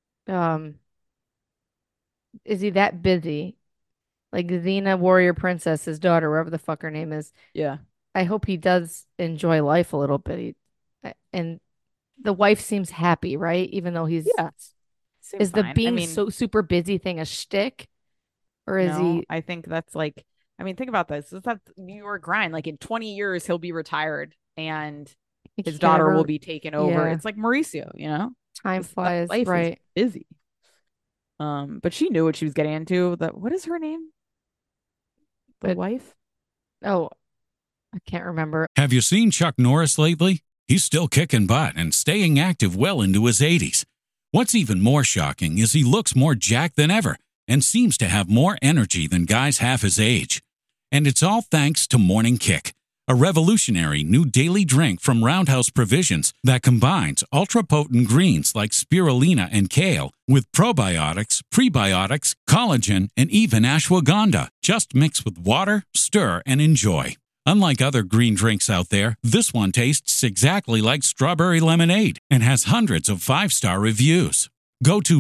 Is he that busy? Like Xena, Warrior Princess, his daughter, wherever the fuck her name is. Yeah. I hope he does enjoy life a little bit. And the wife seems happy, right? Even though he's Yeah. Seems is the fine. being so super busy thing a shtick, or is no, he? I think that's like, I mean, think about this. It's that New York grind. Like in 20 years, he'll be retired and his daughter will be taken over. Yeah. It's like Mauricio, you know? Time That flies, life is right? busy. But she knew what she was getting into. What is her name? But wife? oh, I can't remember. Have you seen Chuck Norris lately? He's still kicking butt and staying active well into his 80s. What's even more shocking is he looks more jacked than ever and seems to have more energy than guys half his age. And it's all thanks to Morning Kick, a revolutionary new daily drink from Roundhouse Provisions that combines ultra-potent greens like spirulina and kale with probiotics, prebiotics, collagen, and even ashwagandha. Just mix with water, stir, and enjoy. Unlike other green drinks out there, this one tastes exactly like strawberry lemonade and has hundreds of 5-star reviews. Go to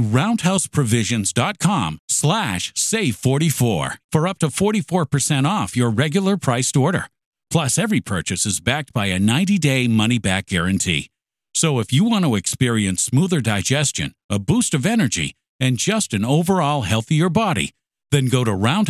roundhouseprovisions.com/save44 for up to 44% off your regular priced order. Plus, every purchase is backed by a 90-day money-back guarantee. So if you want to experience smoother digestion, a boost of energy, and just an overall healthier body, then go to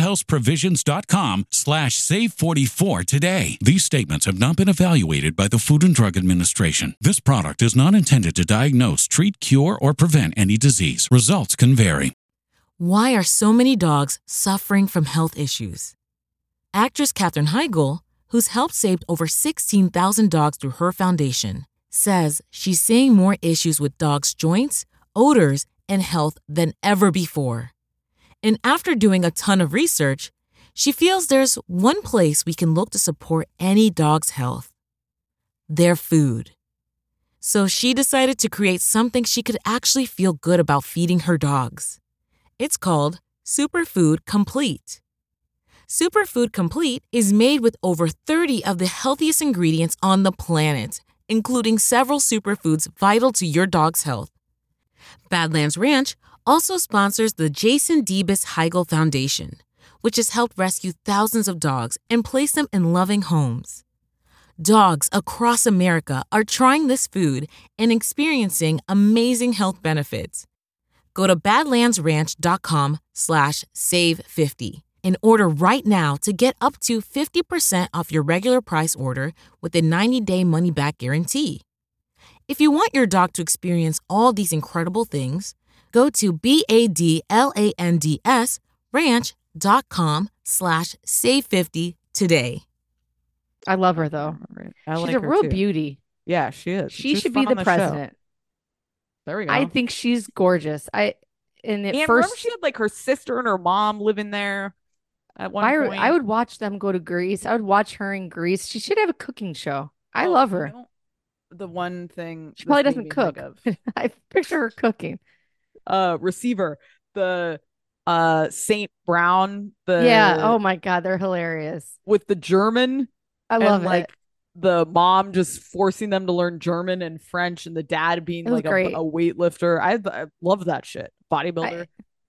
roundhouseprovisions.com/save44 today. These statements have not been evaluated by the Food and Drug Administration. This product is not intended to diagnose, treat, cure, or prevent any disease. Results can vary. Why are so many dogs suffering from health issues? Actress Katherine Heigl, who's helped save over 16,000 dogs through her foundation, says she's seeing more issues with dogs' joints, odors, and health than ever before. And after doing a ton of research, she feels there's one place we can look to support any dog's health: their food. So she decided to create something she could actually feel good about feeding her dogs. It's called Superfood Complete. Superfood Complete is made with over 30 of the healthiest ingredients on the planet, including several superfoods vital to your dog's health. Badlands Ranch also sponsors the Jason Debus Heigl Foundation, which has helped rescue thousands of dogs and place them in loving homes. Dogs across America are trying this food and experiencing amazing health benefits. Go to badlandsranch.com/save50 and order right now to get up to 50% off your regular price order with a 90-day money-back guarantee. If you want your dog to experience all these incredible things, go to BADLANDS ranch.com/save50 today. I love her though. I She's like a her real too. beauty. Yeah, she is. She was should fun be on the show. president. There we go. I think she's gorgeous. And and at remember first, she had like her sister and her mom living there at one point. I would watch them go to Greece. I would watch her in Greece. She should have a cooking show. I Oh, love you her. know, the one thing She probably this made doesn't me think cook. of. I picture her cooking. Receiver, the Saint Brown, Yeah. Oh my God, they're hilarious. with the German. I love and, like, it. the mom just forcing them to learn German and French, and the dad being It was like a great. weightlifter. I love that shit. Bodybuilder.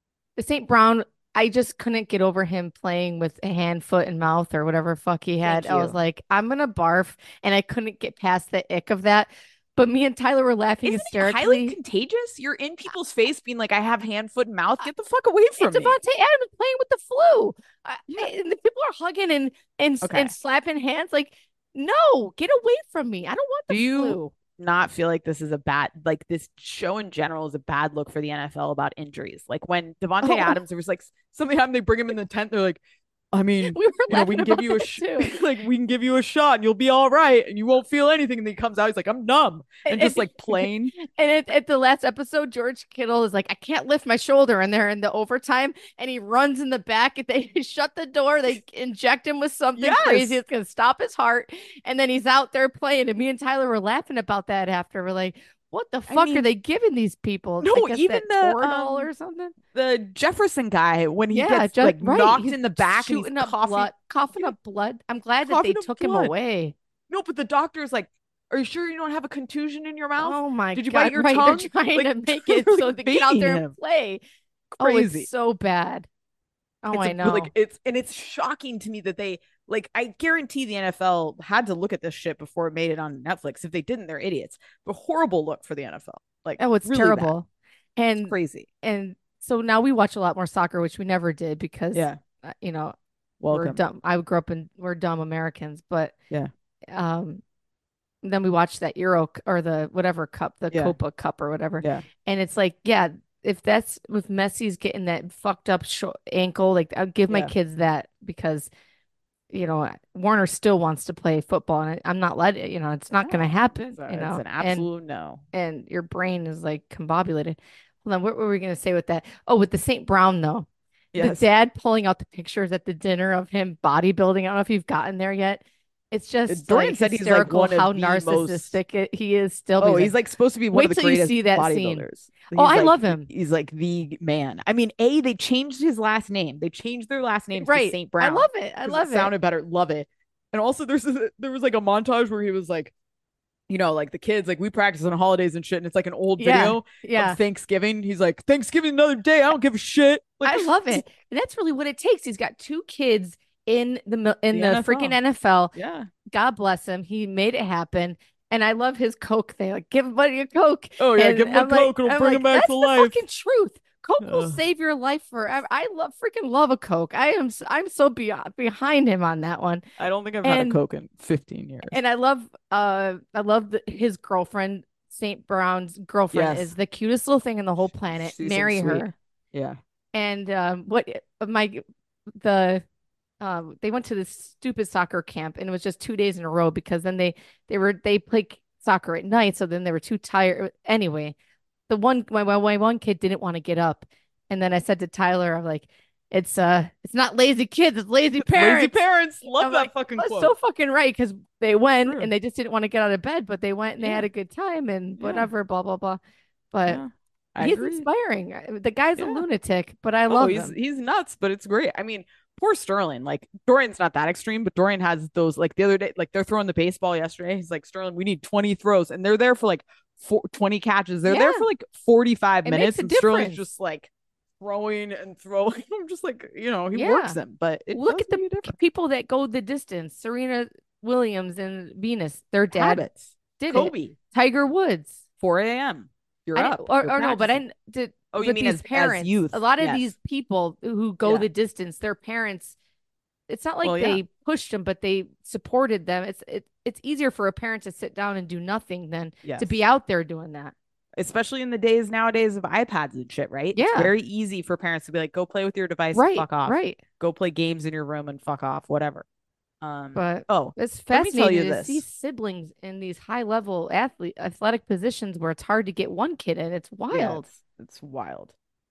St. Brown, I just couldn't get over him playing with a hand, foot, and mouth or whatever fuck he had. Thank I was you. like, I'm gonna barf, and I couldn't get past the ick of that. But me and Tyler were laughing Isn't it highly hysterically. contagious? You're in people's face being like, I have hand, foot, and mouth. Get the fuck away from It's me. Devontae Adams playing with the flu. Yeah. And the people are hugging and Okay. slapping hands. Like, no, get away from me. I don't want the Do you flu. not feel like this is a bad, like this show in general is a bad look for the NFL about injuries? Like when Devontae Oh. Adams, there was like sometimes they bring him in the tent, they're like, I mean, We were you know, we laughing can give about you a that too. like we can give you a shot and you'll be all right and you won't feel anything. And then he comes out, he's like, I'm numb and just like plain. And at the last episode, George Kittle is like, I can't lift my shoulder, and they're in the overtime, and he runs in the back, and they shut the door, they inject him with something Yes. crazy that's gonna stop his heart, and then he's out there playing. And me and Tyler were laughing about that after. We're like, what the fuck mean, are they giving these people? no, I guess even that the, Toradol or something. The Jefferson guy, when he gets just like knocked He's in the back and he's shooting up coughing. blood, coughing Yeah. up blood. I'm glad that they Coughing up took him blood. away. No, but the doctor's like, are you sure you don't have a contusion in your mouth? Oh my Did you God, bite your right, tongue? they're trying Like, to make it they're, so like, they get out there baiting and him. play. Crazy. Oh, it's so bad. Oh, It's I a- know. Like it's shocking to me that they like. I guarantee the NFL had to look at this shit before it made it on Netflix. If they didn't, they're idiots. But horrible look for the NFL. Like, Oh, it's really terrible. bad. It's And crazy. and so now we watch a lot more soccer, which we never did because Yeah. you know, we're Welcome. dumb. We're dumb Americans, but Yeah. then we watched that Euro or the whatever cup, the Yeah. Copa Cup or whatever. Yeah. And it's like, yeah, if that's with Messi's getting that fucked up ankle, like I'll give my Yeah. kids that because Warner still wants to play football, and I'm not letting it's not going to No, happen, it's an and absolute no. and your brain is like combobulated. Hold on, what were we going to say with that? Oh, with the St. Brown though, the Yes. dad pulling out the pictures at the dinner of him bodybuilding. I don't know if you've gotten there yet. It's just Dorian like said he's like hysterical one of how the most. narcissistic he is still. Oh, But he's like supposed to be one wait of the till you greatest see that scene. bodybuilders. Oh, I like- love him. He's like the man. I mean, they changed his last name. They changed their last names to Right. St. Brown. I love it. I 'cause love it. Sounded better. Love it. And also, there was like a montage where he was like, like the kids, like we practice on holidays and shit, and it's like an old video Yeah. of Thanksgiving. He's like, Thanksgiving another day. I don't give a shit. Like, I love it. And that's really what it takes. He's got two kids in the NFL. freaking NFL. Yeah. God bless him. He made it happen. And I love his Coke thing. Like, give buddy a Coke. Oh yeah, And give him a I'm like- Coke. It'll I'm bring like, him back that's to the life. fucking truth. Coke will Ugh. save your life forever. I freaking love a Coke. I'm so behind him on that one. I don't think I've had a And- Coke in 15 years. And I love his girlfriend, St. Brown's girlfriend, Yes. is the cutest little thing in the whole planet. She's so Marry sweet. her. Yeah. And they went to this stupid soccer camp, and it was just 2 days in a row because then they play soccer at night, so then they were too tired. Anyway, my one kid didn't want to get up, and then I said to Tyler, I'm like, it's not lazy kids, it's lazy parents. Lazy parents. Love I'm that like, fucking that's quote. so fucking right, because they went True. and they just didn't want to get out of bed, but they went and they Yeah. had a good time and Yeah. whatever, blah blah blah. But Yeah, I he's agree. inspiring. The guy's a Yeah. lunatic, but I love him. He's nuts, but it's great. I mean, poor Sterling. Like Dorian's not that extreme, but Dorian has those. Like the other day, like they're throwing the baseball yesterday. He's like, Sterling, we need 20 throws, and they're there for like 20 catches. They're there Yeah. for like 45 It minutes, makes a and Sterling's difference. just like throwing and throwing. I'm just like, he Yeah. works them, but it Look does at the make a difference. people that go the distance. Serena Williams and Venus, their dad Habits. did it. Kobe, Tiger Woods. 4 a.m. You're I up. didn't- or You're no, but practicing. I did. Oh, you with mean these as parents, youth? a lot of Yes. these people who go Yeah. the distance, their parents. It's not like Well, yeah. they pushed them, but they supported them. It's easier for a parent to sit down and do nothing than Yes. to be out there doing that. Especially in the days nowadays of iPads and shit, right? It's Yeah. very easy for parents to be like, go play with your device Right, and fuck off. right. Go play games in your room and fuck off, whatever. But Oh, it's let me tell fascinating you to see this. siblings in these high level athletic positions where it's hard to get one kid in. It's yeah, wild. it's wild.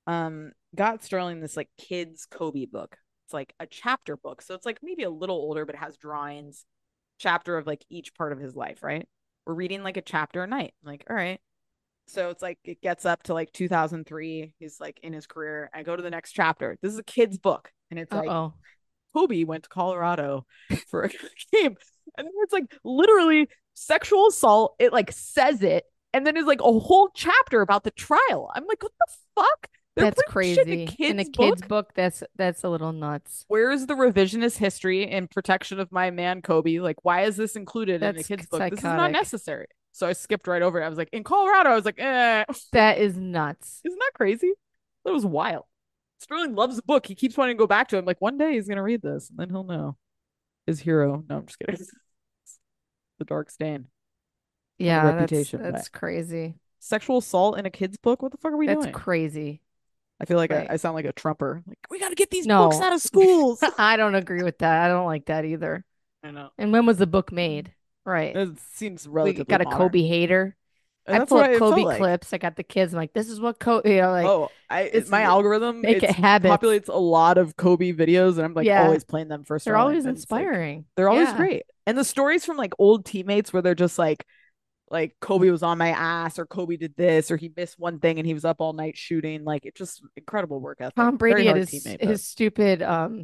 Got Sterling this like kids Kobe book. It's like a chapter book. So it's like maybe a little older, but it has drawings, chapter of like each part of his life, right? We're reading like a chapter a night. I'm like, all right. So it's like it gets up to like 2003. He's like in his career. I go to the next chapter. This is a kid's book. And it's like Uh-oh. Kobe went to Colorado for a game. And then it's like literally sexual assault. It like says it. And then it's like a whole chapter about the trial. I'm like, what the fuck? They're That's putting shit crazy. in In a kid's kid's book? book, that's a little nuts. Where is the revisionist history and protection of my man Kobe? Like, why is this included in a That's kid's book? This is not psychotic. necessary. So I skipped right over it. I was like, in Colorado, I was like, Isn't That is nuts. that crazy? That was wild. Sterling loves the book. He keeps wanting to go back to it. I'm like, one day he's gonna read this, and then he'll know his hero. No, I'm just kidding. The Dark Stain. Yeah, reputation, that's crazy. Sexual assault in a kid's book. What the fuck are we That's doing? crazy. I feel like Right. I sound like a Trumper. Like, we got to get these No. books out of schools. I don't agree with that. I don't like that either. I know. And when was the book made? Right. It seems We relatively got a modern. Kobe hater. And I that's pull what up it felt Kobe like. clips. I got the kids. I'm like, this is what Kobe, like, Oh, it's my algorithm make it it's habits. populates a lot of Kobe videos, and I'm like Yeah. always playing them first. they're always inspiring. They're always Yeah. great, and the stories from like old teammates where they're just like Kobe was on my ass, or Kobe did this, or he missed one thing and he was up all night shooting. Like it's just incredible work ethic. Tom Very Brady had hard his teammate, but- his stupid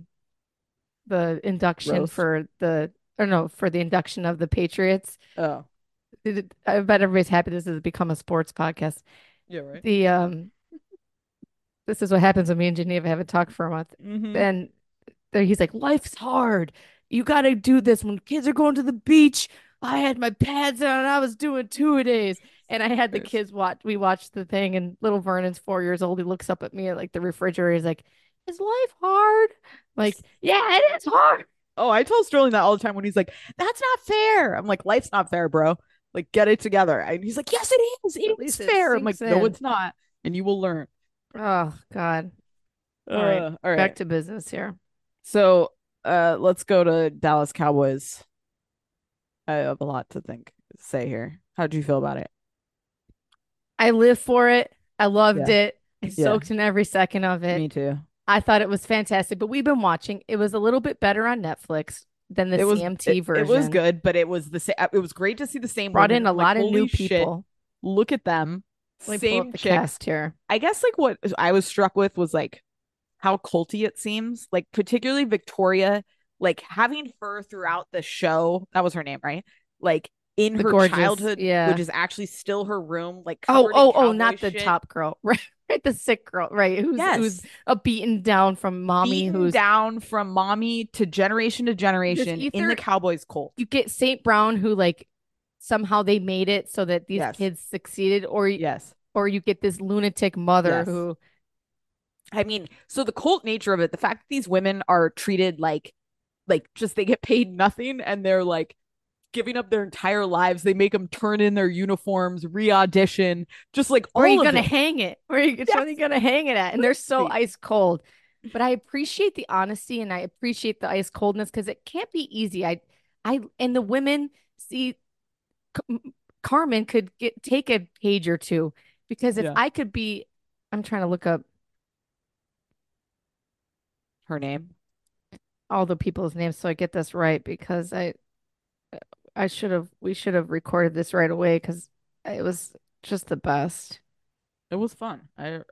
the induction Roast. for the induction of the Patriots. Oh I bet everybody's happy this has become a sports podcast. yeah, right. The this is what happens when me and Geneva haven't talked for a month. Mhm. And he's like, life's hard. You got to do this when kids are going to the beach. I had my pads on and I was doing 2-a-days. And I had the Nice. kids we watched the thing, and little Vernon's 4 years old. He looks up at me at like the refrigerator. He's like, is life hard? I'm like, yeah, it is hard. Oh, I tell Sterling that all the time when he's like, "That's not fair." I'm like, "Life's not fair, bro. Like, get it together." And he's like, "Yes, it is. At It's least it fair." I'm like, sinks "No, in. it's not, and you will learn." Oh, God. All right. All right. Back to business here. So let's go to Dallas Cowboys. I have a lot to say here. How'd you feel about it? I live for it. I loved Yeah. it. I Yeah. soaked in every second of it. Me too. I thought it was fantastic, but we've been watching. It was a little bit better on Netflix than the CMT version. It was good, but it was the same. It was great to see the same. Brought women. in a lot of new holy shit, people. look at them. Let me pull Same up the chicks. cast here. I guess like what I was struck with was like how culty it seems. Like particularly Victoria, like having her throughout the show. That was her name, right? Like in The her gorgeous, childhood, yeah. which is actually still her room. Like Oh, covered in oh, cowboy not the shit. top girl, right? Right, the sick girl, right? Who's Yes. a beaten down from mommy, Beaten who's down from mommy to generation in the either- Cowboys cult. you get St. Brown, who like somehow they made it so that these Yes. kids succeeded, or Yes. or you get this lunatic mother Yes. who I mean, so the cult nature of it, the fact that these women are treated like just they get paid nothing and they're like giving up their entire lives. They make them turn in their uniforms, re-audition, just like all where are you of gonna it. hang it? Where are you gonna hang it at? And they're so Right. ice cold. But I appreciate the honesty and I appreciate the ice coldness because it can't be easy. I and the women see Carmen could take a page or two because if Yeah. I could be, I'm trying to look up Her name. all the people's names so I get this right because we should have recorded this right away because it was just the best. It was fun.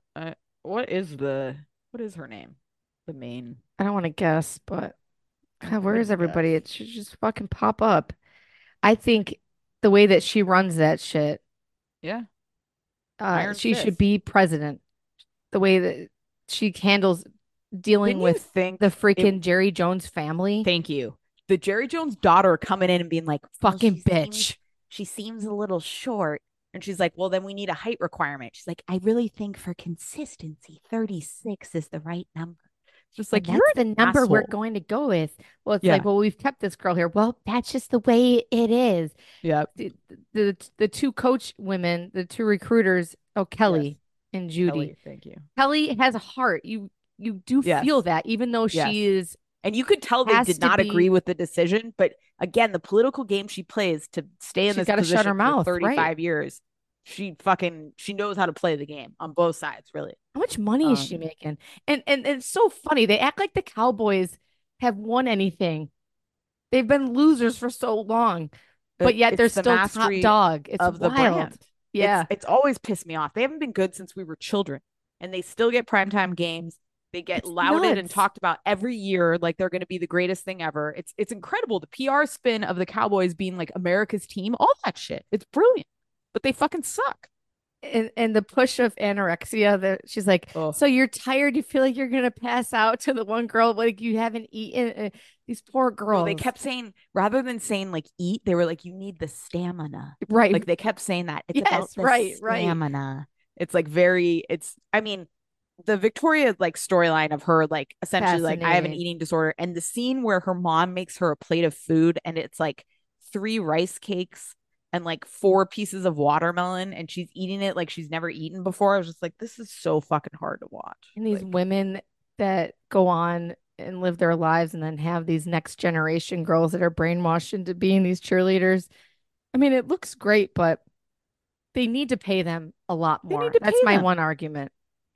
What is her name? The main. I don't want to guess, but God, where gonna is everybody? guess. It should just fucking pop up. I think the way that she runs that shit, Yeah. Iron she Fist. should be president. The way that she handles dealing Didn't you with think the it- freaking Jerry Jones family. Thank you. The Jerry Jones daughter coming in and being like, "Well, Fucking she bitch. she seems a little short." And she's like, "Well, then we need a height requirement." She's like, "I really think for consistency, 36 is the right number." It's just like, And you're that's an the number we're asshole. going to go with. Well, it's Yeah. like, well, we've kept this girl here. Well, that's just the way it is. Yeah. The two coach women, the two recruiters, Kelly and Judy. Kelly, thank you. Kelly has a heart. You do Yes. feel that, even though Yes. she is And you could tell they has did to not be- agree with the decision. But again, the political game she plays to stay in She's this gotta position shut her mouth, for 35 right. years, she knows how to play the game on both sides, really. how much money is she making? And it's so funny. They act like the Cowboys have won anything. They've been losers for so long, but yet they're It's the still top mastery dog. It's of the wild. brand. Yeah. It's always pissed me off. They haven't been good since we were children, and they still get primetime games. They get It's lauded and nuts. talked about every year like they're going to be the greatest thing ever. It's incredible. The PR spin of the Cowboys being like America's team, all that shit. It's brilliant, but they fucking suck. And the push of anorexia that she's like, Oh. so you're tired, you feel like you're gonna pass out to the one girl, like you haven't eaten. These poor girls. Well, they kept saying rather than saying like eat, they were like you need the stamina. right. Like they kept saying that. It's about Yes, the right. stamina. It's like I mean, the Victoria like storyline of her like essentially like I have an Fascinating. eating disorder, and the scene where her mom makes her a plate of food and it's like 3 rice cakes and like 4 pieces of watermelon and she's eating it like she's never eaten before. I was just like, this is so fucking hard to watch. And these Like, women that go on and live their lives and then have these next generation girls that are brainwashed into being these cheerleaders. I mean, it looks great, but they need to pay them a lot They need more. to That's pay my them. one argument.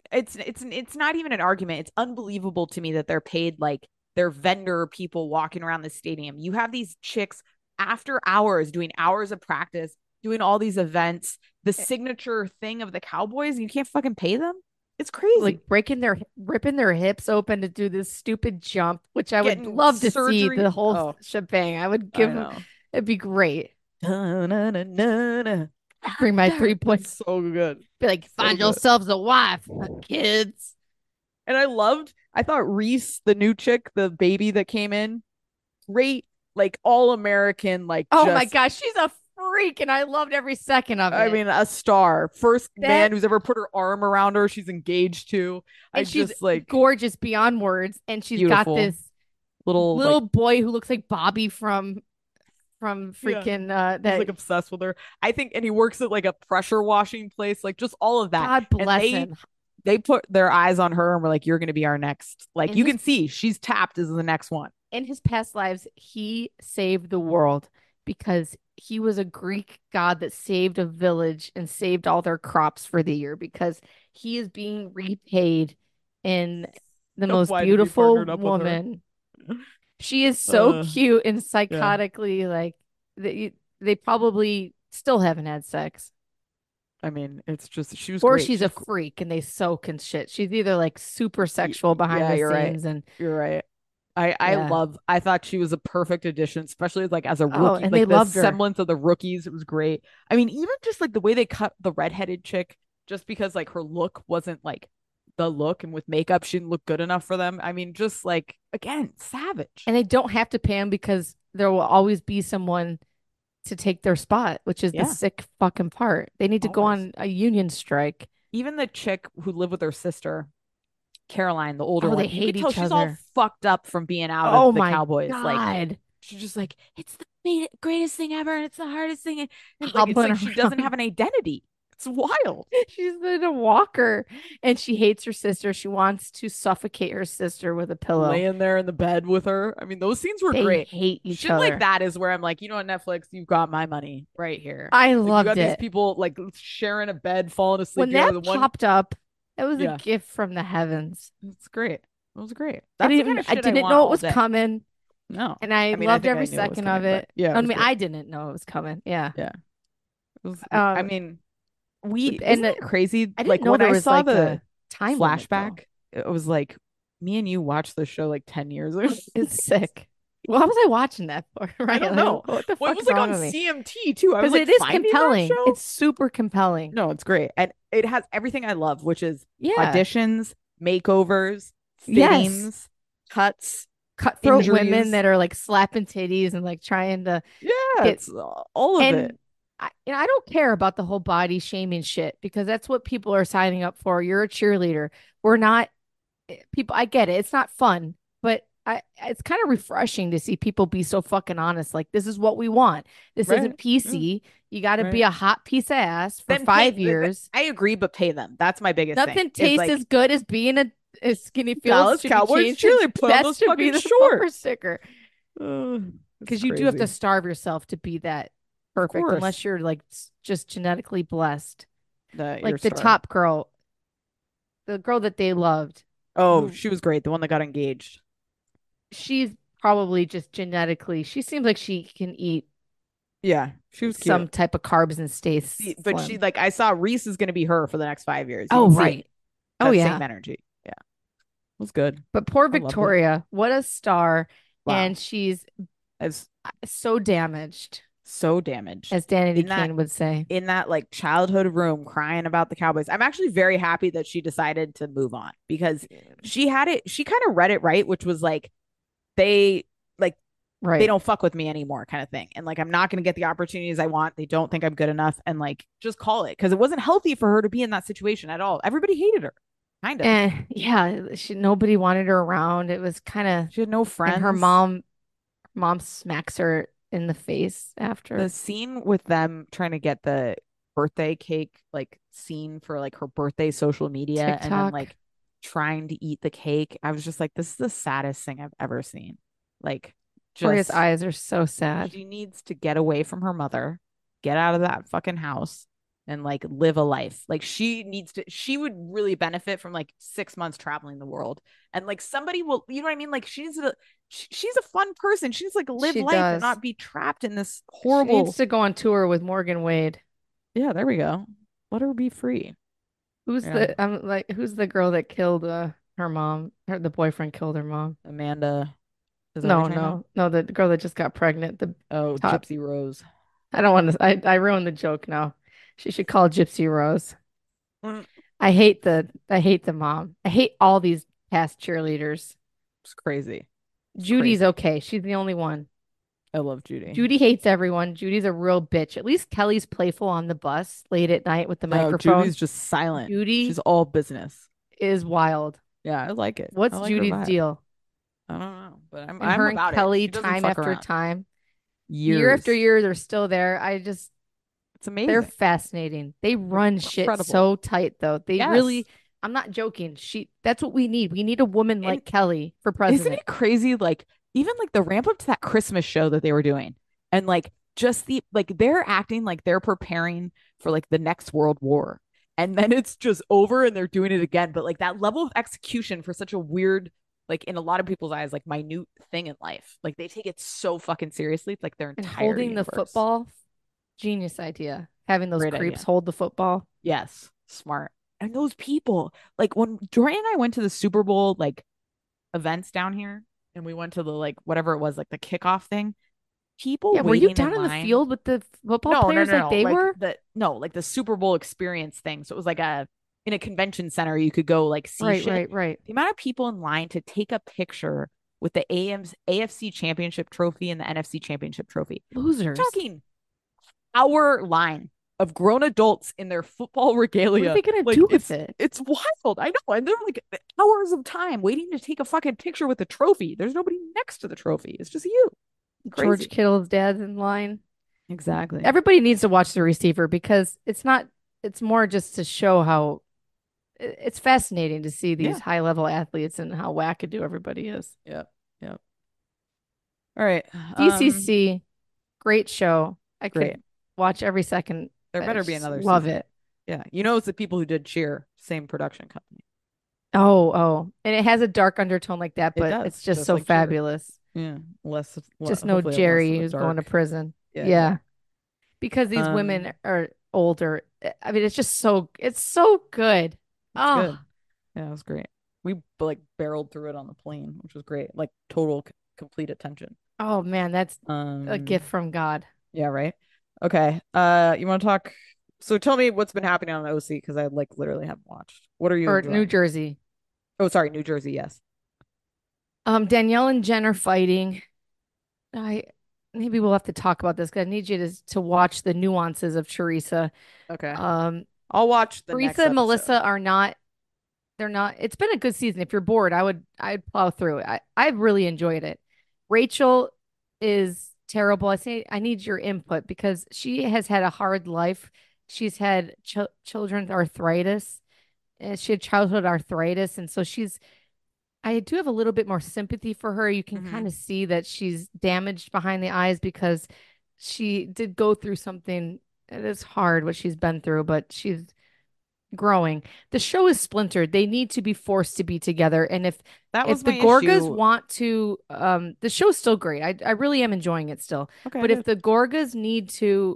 it's not even an argument. It's unbelievable to me that they're paid like they're vendor people walking around the stadium. You have these chicks after hours doing hours of practice, doing all these events, the signature thing of the Cowboys. You can't fucking pay them. It's crazy. Like ripping their hips open to do this stupid jump, which I would Getting love to see surgery. the whole Oh. shebang. I would I give them, know. it'd be great. Da-na-na-na-na. Bring my 3 points. It's so good. Be like, So find good. yourselves a wife, kids. And I thought Reese, the new chick, the baby that came in, great, like all American, like Oh my just- gosh, she's a freak, and I loved every second of it. I mean, a star. First That- man who's ever put her arm around her. She's engaged to. and she's just like gorgeous beyond words, and she's Beautiful. got this little little like, boy who looks like Bobby from freaking he's that. like obsessed with her. I think, and he works at like a pressure washing place, like just all of that. God And bless him. they put their eyes on her and were like, "You're going to be our next." Like And you his- can see she's tapped as the next one. in his past lives, he saved the world because he was a Greek god that saved a village and saved all their crops for the year because he is being repaid in the most Why to be beautiful partnered up with her. woman. She is so cute and yeah. psychotically like they probably still haven't had sex. I mean, it's just she was Or great. she's a freak and they soak and shit. She's either like super sexual behind the you're right. scenes and You're right. I Yeah. I thought she was a perfect addition, especially like as a rookie. Oh, and like they the loved her. semblance of the rookies, it was great. I mean, even just like the way they cut the redheaded chick, just because like her look wasn't like the look, and with makeup, she didn't look good enough for them. I mean, just like again, savage. And they don't have to pay them because there will always be someone to take their spot, which is the Yeah. sick fucking part. They need to go Always. on a union strike. Even the chick who lived with her sister, Caroline, the older Oh, one, they you hate could tell each she's all other. fucked up from being out Oh of the my Cowboys. Like God. she's just like, it's the greatest thing ever, and it's the hardest thing. And it's Hobbling like she doesn't around. have an identity. It's wild. She's been a walker and she hates her sister. She wants to suffocate her sister with a pillow. Laying there in the bed with her. I mean, those scenes were They great. hate each Shit other. like that is where I'm like, you know what, Netflix, you've got my money right here. I Like, loved you got these it. people like sharing a bed, falling asleep. When together. that The one, popped up, it was Yeah. a gift from the heavens. it's great. It was great. I That's the didn't, kind of I shit didn't want know it all was day. coming, No, and I mean, I loved think I every knew it was second coming, of but it. yeah, it I was mean, great. I didn't know it was coming. Yeah. Yeah. It was, I Um, mean, and isn't it crazy? I didn't Like know when there I was saw like the a time limit, though. flashback, it was like me and you watched the show like 10 years ago. It's sick. What was I watching that for? Right? don't Like, know. what the Well, it fuck was is like wrong on with me? CMT too. I was Because like, it is finding that compelling. show? It's super compelling. No, it's great. And it has everything I love, which is Yeah. auditions, makeovers, Yes. fittings, cuts. Cutthroat women injuries. that are like slapping titties and like trying to Yeah, get it's all of and it. I don't care about the whole body shaming shit because that's what people are signing up for. You're a cheerleader. We're not people. I get it. It's not fun, but it's kind of refreshing to see people be so fucking honest. Like, this is what we want. This Right. isn't PC. You got to be Right. a hot piece of ass for Then 5 pay- years. I agree, but pay them. That's my biggest thing. Nothing is, tastes like, as good as being a skinny feels. Dallas should be Cowboys changed to cheerleader. Put on best those to be fucking the bumper shorts. sticker. It's Because you do have to crazy. starve yourself to be that perfect course. unless you're like just genetically blessed. That Like you're the starving. top girl, the girl that they loved, Oh, who- she was great. The one that got engaged. she's probably just genetically, she seems like she can eat Yeah, she was cute. some type of carbs and stay But slim. she like I saw Reese is going to be her for the next 5 years. Oh, You can see right. it. Oh, That yeah. same energy. Yeah, it was good. But poor loved it. Victoria, what a star. Wow. And she's It's so damaged, so damaged. as Danity In that- Kane would say. in that like childhood room crying about the Cowboys. I'm actually very happy that she decided to move on because she kind of read it right, which was like they Right. they don't fuck with me anymore kind of thing. And like I'm not going to get the opportunities I want. They don't think I'm good enough, and like just call it, because it wasn't healthy for her to be in that situation at all. Everybody hated her. Kind of. And yeah, nobody wanted her around. It was kind of, She had no friends. and her mom smacks her in the face after. The scene with them trying to get the birthday cake like scene for like her birthday social media and then TikTok. like trying to eat the cake. I was just like, this is the saddest thing I've ever seen. Like, Victoria's just eyes are so sad. she needs to get away from her mother, get out of that fucking house, and like live a life. Like she would really benefit from like 6 months traveling the world, and like somebody will, you know what I mean? Like she's a fun person. She needs to like live She life and does. not be trapped in this She horrible. needs to go on tour with Morgan Wade. Yeah, there we go. Let her be free. Who's Yeah. who's the girl that killed her mom? The boyfriend killed her mom. Amanda. Is that what you're talking about? No, the girl that just got pregnant. Oh, Top. Gypsy Rose. I don't want to. I ruined the joke now. She should call Gypsy Rose. Mm. I hate the mom. I hate all these past cheerleaders. It's crazy. Judy's okay. She's the only one. I love Judy. Judy hates everyone. Judy's a real bitch. At least Kelly's playful on the bus late at night with the No, microphone. Judy's just silent. Judy She's all business. is wild. Yeah, I like it. What's I like her Judy's vibe. deal? I don't know, but I'm And her and about Kelly, it. She doesn't time fuck after around. time, Years. year after year, they're still there. It's amazing. They're fascinating. They run shit incredible. so tight, though. They Yes. really. I'm not joking. That's what we need. We need a woman like Kelly for president. Isn't it crazy? Like even like the ramp up to that Christmas show that they were doing, and like just the like they're acting like they're preparing for like the next world war, and then it's just over and they're doing it again. But like that level of execution for such a weird, like in a lot of people's eyes, like minute thing in life, like they take it so fucking seriously. It's like their And entire holding the universe. football, genius idea. Having those Great creeps idea. hold the football. Yes, smart. And those people, like when Jordan and I went to the Super Bowl like events down here, and we went to the like whatever it was, like the kickoff thing. People Yeah, were you waiting down in in the line. field with the football No, no, players no, like no. they Like were? like the Super Bowl experience thing. So it was like a in a convention center you could go like see Right, shit. right, right. The amount of people in line to take a picture with the AFC Championship trophy and the NFC Championship trophy. Losers. Talking our line of grown adults in their football regalia. What are they gonna like, do with it? It's wild. I know. And they're like hours of time waiting to take a fucking picture with the trophy. There's nobody next to the trophy. It's just you. Crazy. George Kittle's dad's in line. Exactly. Everybody needs to watch The Receiver because it's more just to show how it's fascinating to see these high level athletes and how wackadoo everybody is. Yep. Yep. All right. DCC, great show. I Great. could watch every second. There I better be just another love season. it. Yeah. You know, it's the people who did Cheer, same production company. Oh. And it has a dark undertone like that, It but does, it's just just so like Cheer. fabulous. Yeah. Just no hopefully less Jerry of a who's going to dark- prison. Yeah. Yeah. Because these women are older. I mean, it's so good. Oh, good. Yeah, it was great. We like barreled through it on the plane, which was great. Like total complete attention. oh man, that's a gift from God. Yeah, right. Okay. You want to talk? So tell me what's been happening on OC because I like literally haven't watched. What are you Or enjoying? New Jersey. Oh, sorry, New Jersey. Yes. Danielle and Jen are fighting. Maybe we'll have to talk about this because I need you to watch the nuances of Teresa. Okay. I'll watch the next Teresa and episode. Melissa are not. They're not. It's been a good season. If you're bored, I'd plow through it. I really enjoyed it. Rachel is terrible. I say I need your input because she has had a hard life. She's had children's arthritis. And she had childhood arthritis, and so I do have a little bit more sympathy for her. You can kind of see that she's damaged behind the eyes because she did go through something. It is hard what she's been through, but she's growing. The show is splintered. They need to be forced to be together. And if That was the my Gorgas issue. want to, the show's still great. I really am enjoying it still. Okay. But if the Gorgas need to,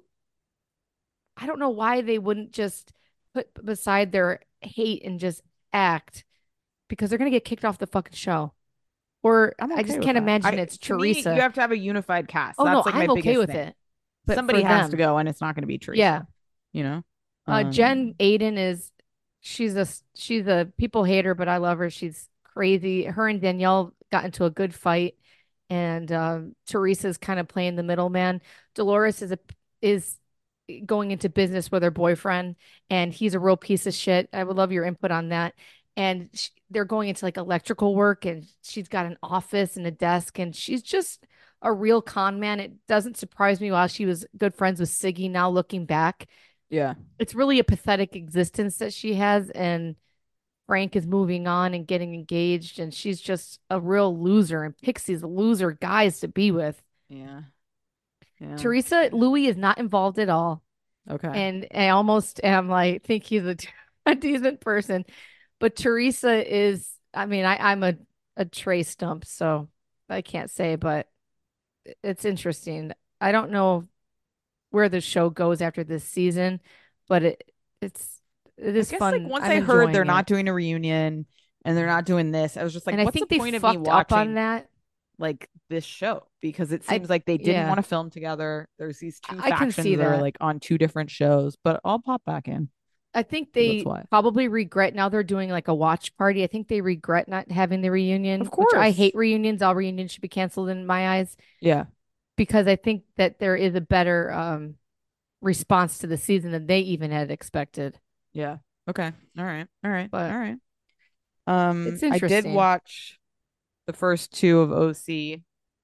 I don't know why they wouldn't just put beside their hate and just act because they're gonna get kicked off the fucking show. Or I'm I okay just with can't that. imagine it's To me, Teresa. you have to have a unified cast. Oh That's no, like my I'm okay biggest with thing. it. But Somebody for has them, to go, and it's not going to be Teresa. yeah. You know. Jen Aiden is she's a people hater, but I love her. She's crazy. Her and Danielle got into a good fight, and Teresa's kind of playing the middleman. Dolores is going into business with her boyfriend, and he's a real piece of shit. I would love your input on that. And they're going into like electrical work, and she's got an office and a desk, and she's just a real con man. It doesn't surprise me while she was good friends with Siggy. Now looking back, Yeah. it's really a pathetic existence that she has, and Frank is moving on and getting engaged, and she's just a real loser, and Pixie's loser guys to be with. Yeah. Teresa, Louis is not involved at all. Okay. And I almost am like, think he's a decent person. But Teresa is, I mean, I'm a Trey stump, so I can't say, but it's interesting. I don't know where the show goes after this season, but it is I guess fun. like once I'm I heard enjoying they're it. not doing a reunion and they're not doing this, I was just like, And I what's think the they point of me fucked up on watching that. like this show? Because it seems like they didn't want to film together. There's these two I can see factions that are that. like on two different shows, but I'll pop back in. I think That's they why. probably regret now they're doing like a watch party. I think they regret not having the reunion. Of Which I course. hate reunions. All reunions should be canceled in my eyes Yeah. because I think that there is a better response to the season than they even had expected. Yeah. Okay. All right. But All right. it's I did interesting. watch the first two of OC.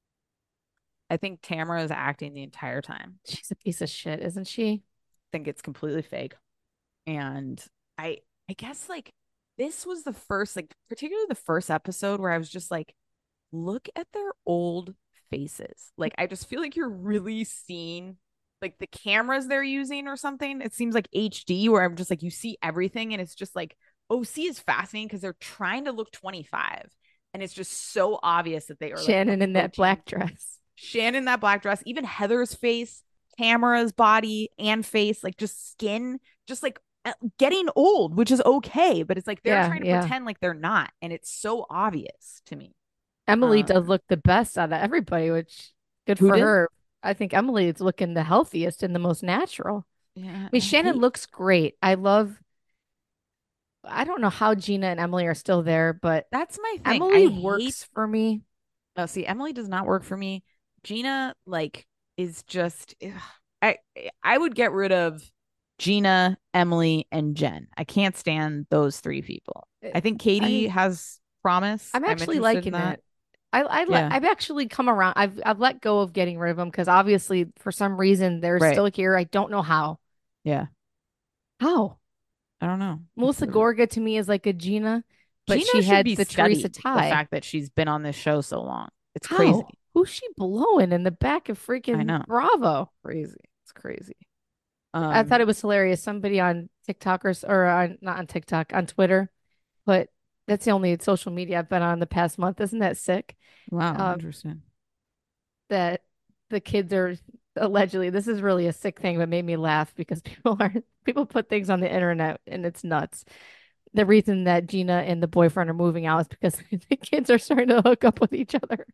I think Tamara is acting the entire time. She's a piece of shit, isn't she? Think it's completely fake. And I guess like this was the first, like particularly the first episode where I was just like, look at their old faces. Like, I just feel like you're really seeing like the cameras they're using or something. It seems like HD, where I'm just like, you see everything, and it's just like OC is fascinating because they're trying to look 25, and it's just so obvious that they are Shannon in that black dress. Shannon in that black dress, even Heather's face, Tamara's body and face, like just skin, just like getting old, which is okay, but it's like they're trying to pretend like they're not, and it's so obvious to me. Emily does look the best out of everybody, which good for her. I think Emily is looking the healthiest and the most natural. Yeah, I mean, Shannon looks great. I don't know how Gina and Emily are still there, but that's my thing. Emily works for me. Oh, see, Emily does not work for me. Gina, like, is just I would get rid of Gina, Emily, and Jen. I can't stand those three people. I think Katie has promise. I'm actually liking that. I've actually come around. I've let go of getting rid of them because obviously for some reason they're still here. I don't know how. Yeah. How? I don't know. Melissa Gorga to me is like a Gina, but Gina she had be the Teresa Ty. The fact that she's been on this show so long. It's crazy. Who's she blowing in the back of freaking Bravo? Crazy. It's crazy. I thought it was hilarious. Somebody on TikTok or not on TikTok, on Twitter, but that's the only social media I've been on the past month. Isn't that sick? Wow, interesting. That the kids are allegedly, this is really a sick thing, but made me laugh because people put things on the internet and it's nuts. The reason that Gina and the boyfriend are moving out is because the kids are starting to hook up with each other.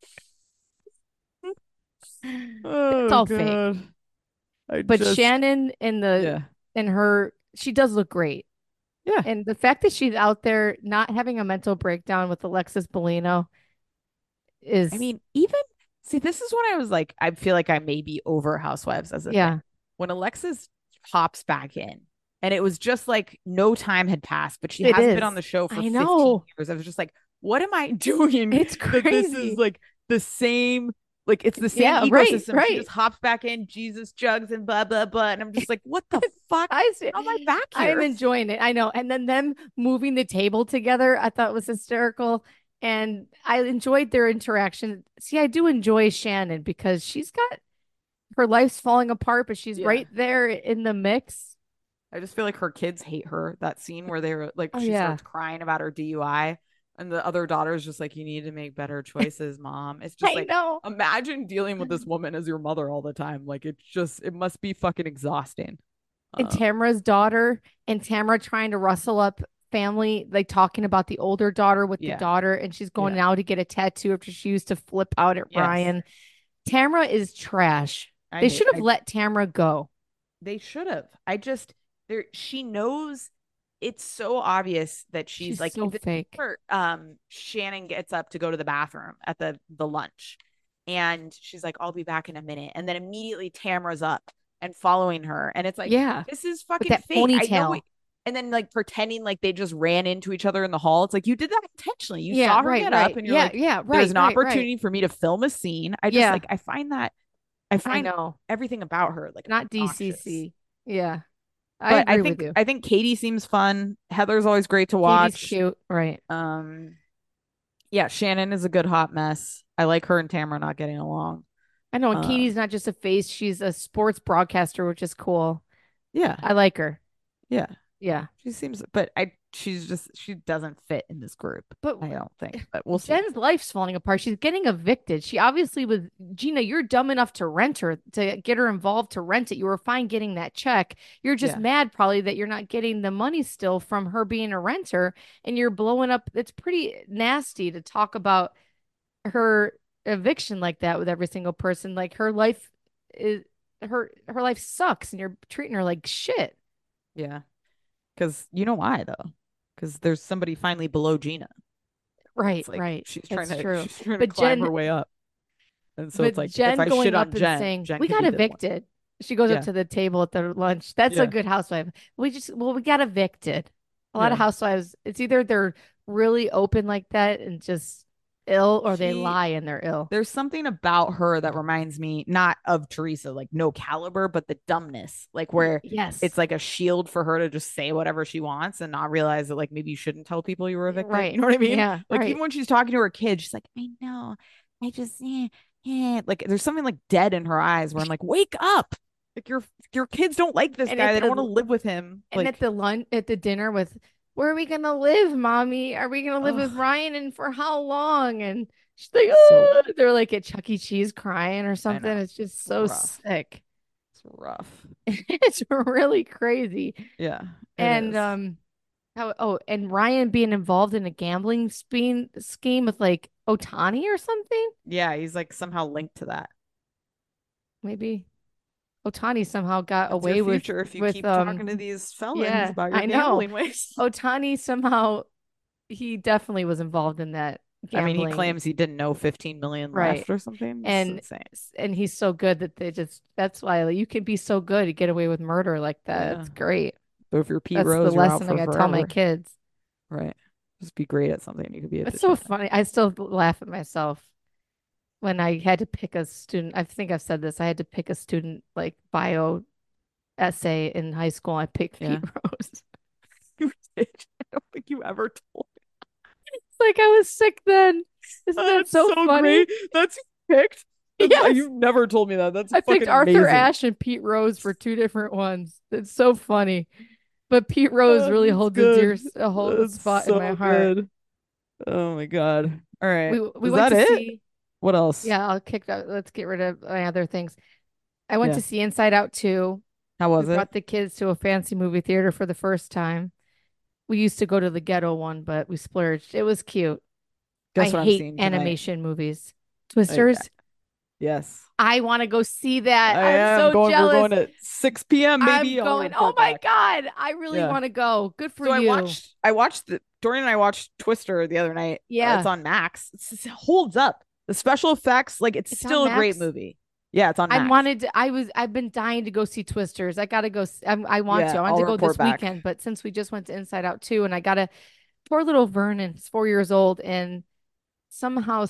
It's all fake. But Shannon and her, she does look great. Yeah. And the fact that she's out there not having a mental breakdown with Alexis Bellino is, I mean, even see, this is when I was like, I feel like I may be over Housewives as a thing. When Alexis hops back in, and it was just like no time had passed, but she hasn't been on the show for 15 years. I was just like, what am I doing? It's crazy. This is like the same, like it's the same ecosystem. Right. She just hops back in, Jesus jugs and blah, blah, blah. And I'm just like, what the fuck? How am I back here? I'm enjoying it. I know. And then them moving the table together, I thought was hysterical. And I enjoyed their interaction. See, I do enjoy Shannon because she's got her life's falling apart, but she's right there in the mix. I just feel like her kids hate her. That scene where they're like, she starts crying about her DUI, and the other daughter's just like, you need to make better choices, mom. It's just like, imagine dealing with this woman as your mother all the time. Like, it must be fucking exhausting. And Tamara's daughter and Tamara trying to rustle up family, like talking about the older daughter with the daughter, and she's going now to get a tattoo after she used to flip out at Ryan. Tamara is trash. They should have let Tamara go. They should have. She knows. It's so obvious that she's like so fake. Shannon gets up to go to the bathroom at the lunch, and she's like, I'll be back in a minute, and then immediately Tamara's up and following her, and it's like, this is fucking fake. Ponytail. And then like pretending like they just ran into each other in the hall. It's like, you did that intentionally. You saw her get up, and you're like, there's an opportunity for me to film a scene. I just like, I find everything about her like not DCC. Yeah. I think Katie seems fun. Heather's always great to watch. Katie's cute, right? Shannon is a good hot mess. I like her and Tamara not getting along. I know, and Katie's not just a face; she's a sports broadcaster, which is cool. Yeah, I like her. Yeah, she seems, but she doesn't fit in this group. But I don't think. But we'll see. Jen's life's falling apart. She's getting evicted. She obviously Gina, you're dumb enough to rent her, to get her involved to rent it. You were fine getting that check. You're just mad probably that you're not getting the money still from her being a renter, and you're blowing up. It's pretty nasty to talk about her eviction like that with every single person. Like her life is her life sucks, and you're treating her like shit. Yeah. Because you know why, though? Because there's somebody finally below Gina. Right, right. She's trying to climb her way up. And so it's like, Jen if I going shit up on Jen, saying, Jen we got evicted. She goes up to the table at the lunch. That's a good housewife. We got evicted. A lot of housewives, it's either they're really open like that and just, ill or they She- lie and they're ill. There's something about her that reminds me not of Teresa, like no caliber, but the dumbness, like where Yes. it's like a shield for her to just say whatever she wants and not realize that like maybe you shouldn't tell people you were evicted. Right. You know what I mean? Yeah. Like right. even when she's talking to her kid, she's like, I know, I just like there's something like dead in her eyes where I'm like, wake up. Like your kids don't like this And guy. at They don't the- want to live with him. And Like at the dinner with, where are we gonna live, mommy? Are we gonna live with Ugh. Ryan and for how long? And she's like, So- "Ugh." They're like at Chuck E. Cheese crying or something. know. It's just so rough. sick. it's rough. It's really crazy. Yeah. it And is. and Ryan being involved in a gambling scheme with like Otani or something. Yeah, he's like somehow linked to that. Maybe Otani somehow got That's away your with future if you with keep talking to these felons yeah, about your I know. gambling ways. Otani somehow he definitely was involved in that I mean, gambling. he claims he didn't know 15 million Right. left or something. It's And- insane. and he's so good that that's why like, you can be so good to get away with murder like that. Yeah. It's great. But if you're Pete That's Rose, the you're out lesson for I gotta tell my forever. kids. Right. Just be great at something. You could be a It's so degenerate. funny. I still laugh at myself when I had to pick a student. I think I've said this. I had to pick a student like bio essay in high school. I picked Yeah. Pete Rose. You did. I don't think you ever told me. It's like I was sick then. Isn't that That's so funny? great. That's who you picked. Yes. You've never told me that. That's I picked fucking Arthur amazing. Ashe and Pete Rose for two different ones. It's so funny. But Pete Rose really That's holds good. a whole That's spot so in my heart. good. Oh my god. All right. We Was went that to it? see. What else? Yeah, I'll kick that. Let's get rid of my other things. I went Yeah. to see Inside Out 2. How was We it? brought the kids to a fancy movie theater for the first time. We used to go to the ghetto one, but we splurged. It was cute. Guess I what I'm hate seeing tonight? animation movies. Twisters. Yes. I want to go see that. I am I'm so going. jealous. We're going at 6 p.m. Maybe. I'm I'll going. report Oh my back. God. I really Yeah. want to go. Good for So you. I watched Dorian and I watched Twister the other night. Yeah. It's on Max. It holds up. The special effects, like it's It's still on a great Max? pour Yeah, it's on Max. I've been dying to go see Twisters. I gotta go. I want Yeah, to. I want I'll to go report this back. weekend, but since we just went to Inside Out 2, and I gotta, poor little Vernon, he's 4 years old, and somehow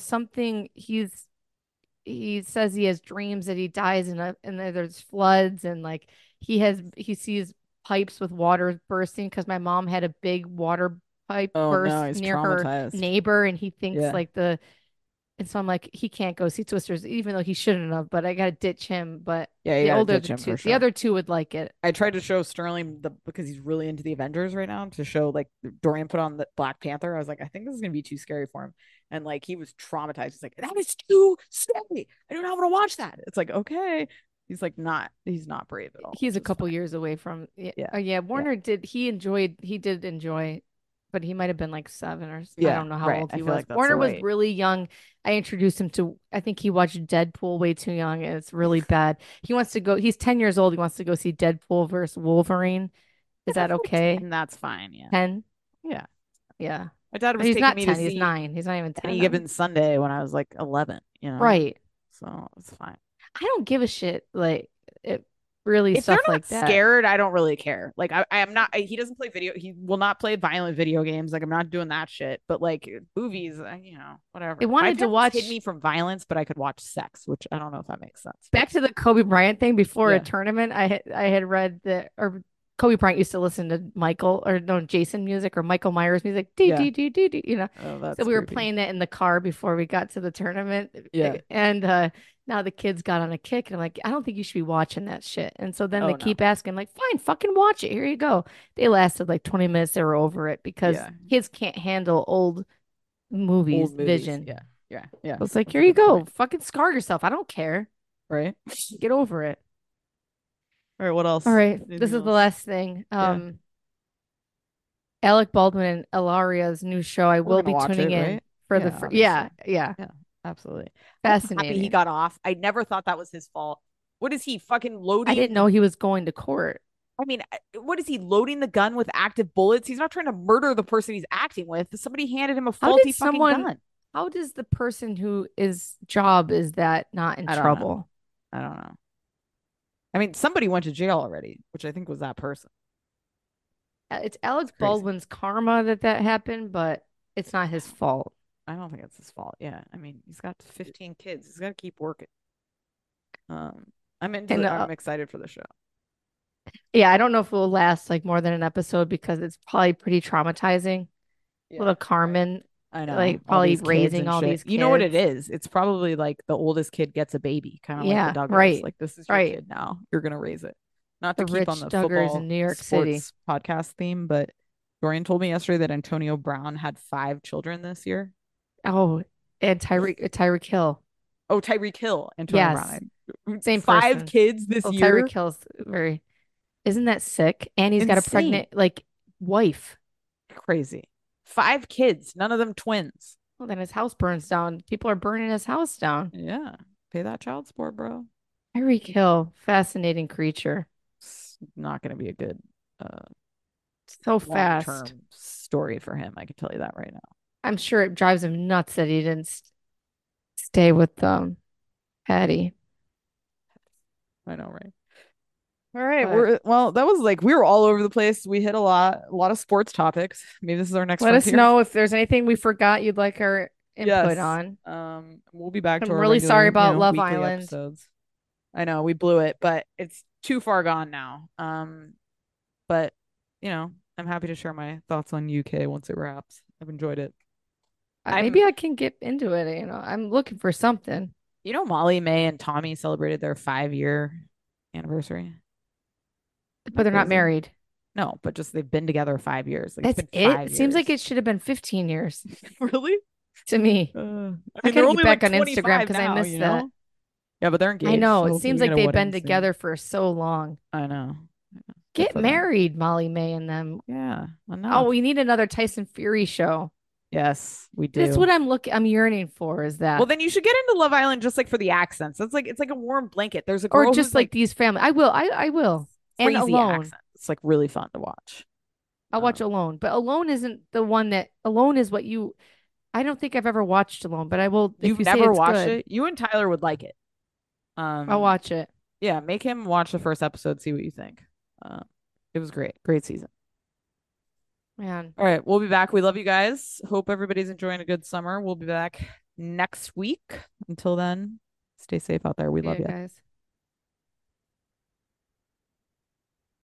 he says he has dreams that he dies and there's floods and like he sees pipes with water bursting because my mom had a big water pipe Oh burst no, he's near her traumatized. neighbor, and he thinks Yeah. like and so I'm like, he can't go see Twisters, even though he shouldn't have, but I gotta ditch him. But Yeah, you the gotta older ditch him for the sure. other two would like it. I tried to show Sterling because he's really into the Avengers right now to show like Dorian put on the Black Panther. I was like, I think this is gonna be too scary for him. And like he was traumatized. He's like, that is too scary. I don't know how to watch that. It's like, okay. He's like he's not brave at all. He's a which is couple fine. years away from Yeah. yeah. Warner did enjoy, but he might have been like 7 or I Yeah, don't know how right. old I he feel was. like that's Warner was right. really young. I introduced him to, I think he watched Deadpool way too young, and it's really bad. He's 10 years old. He wants to go see Deadpool versus Wolverine. Is that okay? And that's fine. Yeah. 10? Yeah. Yeah. My dad But was he's taking not me 10, to he's see 9. He's not even 10. any given Sunday when I was like 11, Right. So it's fine. I don't give a shit. Like, it really If they're stuff not like that. scared, I don't really care. Like I am not. He doesn't play he will not play violent video games. Like I'm not doing that shit. But like movies, whatever. They wanted to My parents hid watch- me from violence, but I could watch sex, which I don't know if that makes sense. Back to the Kobe Bryant thing before Yeah. a tournament, I had read that, or Kobe Bryant used to listen to Jason music or Michael Myers music. Yeah. Oh, that's So we were creepy. playing it in the car before we got to the tournament. Yeah. And now the kids got on a kick, and I'm like, I don't think you should be watching that shit. And so then Oh, they no. keep asking, like, fine, fucking watch it. Here you go. They lasted like 20 minutes. They were over it because Yeah. kids can't handle old movies, Old movies. vision. Yeah. I was like, That's here a you good go. point. Fucking scar yourself. I don't care. Right. Get over it. All right. What else? All right. Anything This is the else? last thing. Yeah. Alec Baldwin and Ilaria's new show. I We're will be gonna watch tuning it, in right? for Yeah, the obviously. yeah. Absolutely. I'm happy Fascinating. he got off. I never thought that was his fault. What is he fucking loading? I didn't know he was going to court. I mean, what is he loading the gun with active bullets? He's not trying to murder the person he's acting with. Somebody handed him a How faulty did fucking someone- gun. How does the person who is job is that not in I don't trouble? I don't know. I mean, somebody went to jail already, which I think was that person. It's Alec crazy. Baldwin's karma that happened, but it's not his fault. I don't think it's his fault. Yeah, I mean, he's got 15 kids. He's got to keep working. I'm And I'm excited for the show. yeah, I don't know if it will last like more than an episode because it's probably pretty traumatizing. Little Carmen, I know. like All probably these kids raising and all shit. these kids. You know what it is? It's probably like the oldest kid gets a baby, kind of like Yeah, the Duggars. right, Like, this is your right. kid now. You're gonna raise it. Not to The keep on rich the Duggars football in New York City. sports podcast theme, but Dorian told me yesterday that Antonio Brown had 5 children this year. Oh, and Tyreek Hill. Oh, Tyreek Hill, Antonio Yes, Brown. same 5 person. kids this Well, year. Tyreek Hill's very. Isn't that sick? And he's got a Insane. pregnant like wife. Crazy. 5 kids, none of them twins. Well, then his house burns down. People are burning his house down. Yeah. Pay that child support, bro. Tyreek Hill, fascinating creature. It's not going to be a good So fast. long-term story for him. I can tell you that right now. I'm sure it drives him nuts that he didn't stay with Patty. I know, right? All right, But well, that was like we were all over the place. We hit a lot of sports topics. Maybe this is our next let us frontier. know if there's anything we forgot you'd like our input Yes. on. We'll be back to I'm our really regular, sorry about Love weekly Island. episodes. I know we blew it, but it's too far gone now. But I'm happy to share my thoughts on UK once it wraps. I've enjoyed it. Maybe I can get into it. I'm looking for something. Molly, May, and Tommy celebrated their 5-year anniversary. But they're not crazy? married. No, but just they've been together 5 years. Like, That's it's been it. 5 It seems like years. it should have been 15 years Really? to me. I I mean, gotta they're get only back like on Instagram 25 because I now, missed that. Yeah, but they're engaged. I know. so It hopefully seems we like get a they've wedding been soon. together for so long. I know. Get for them. married, Molly May and them. Yeah. Enough. Oh, we need another Tyson Fury show. Yes, we do. That's what I'm yearning for, is that. Well, then you should get into Love Island just like for the accents. It's like a warm blanket. There's a or girl just who's like these family. I will. And crazy Alone. accent. It's like really fun to watch. I'll watch Alone. But Alone isn't the one that Alone is what you I don't think I've ever watched Alone, but I will if You've you say never it's watched good, it? You and Tyler would like it. I'll watch it. Yeah, make him watch the first episode, see what you think. It was great. Great season. Man. All right, we'll be back. We love you guys. Hope everybody's enjoying a good summer. We'll be back next week. Until then, stay safe out there. We love you. Guys.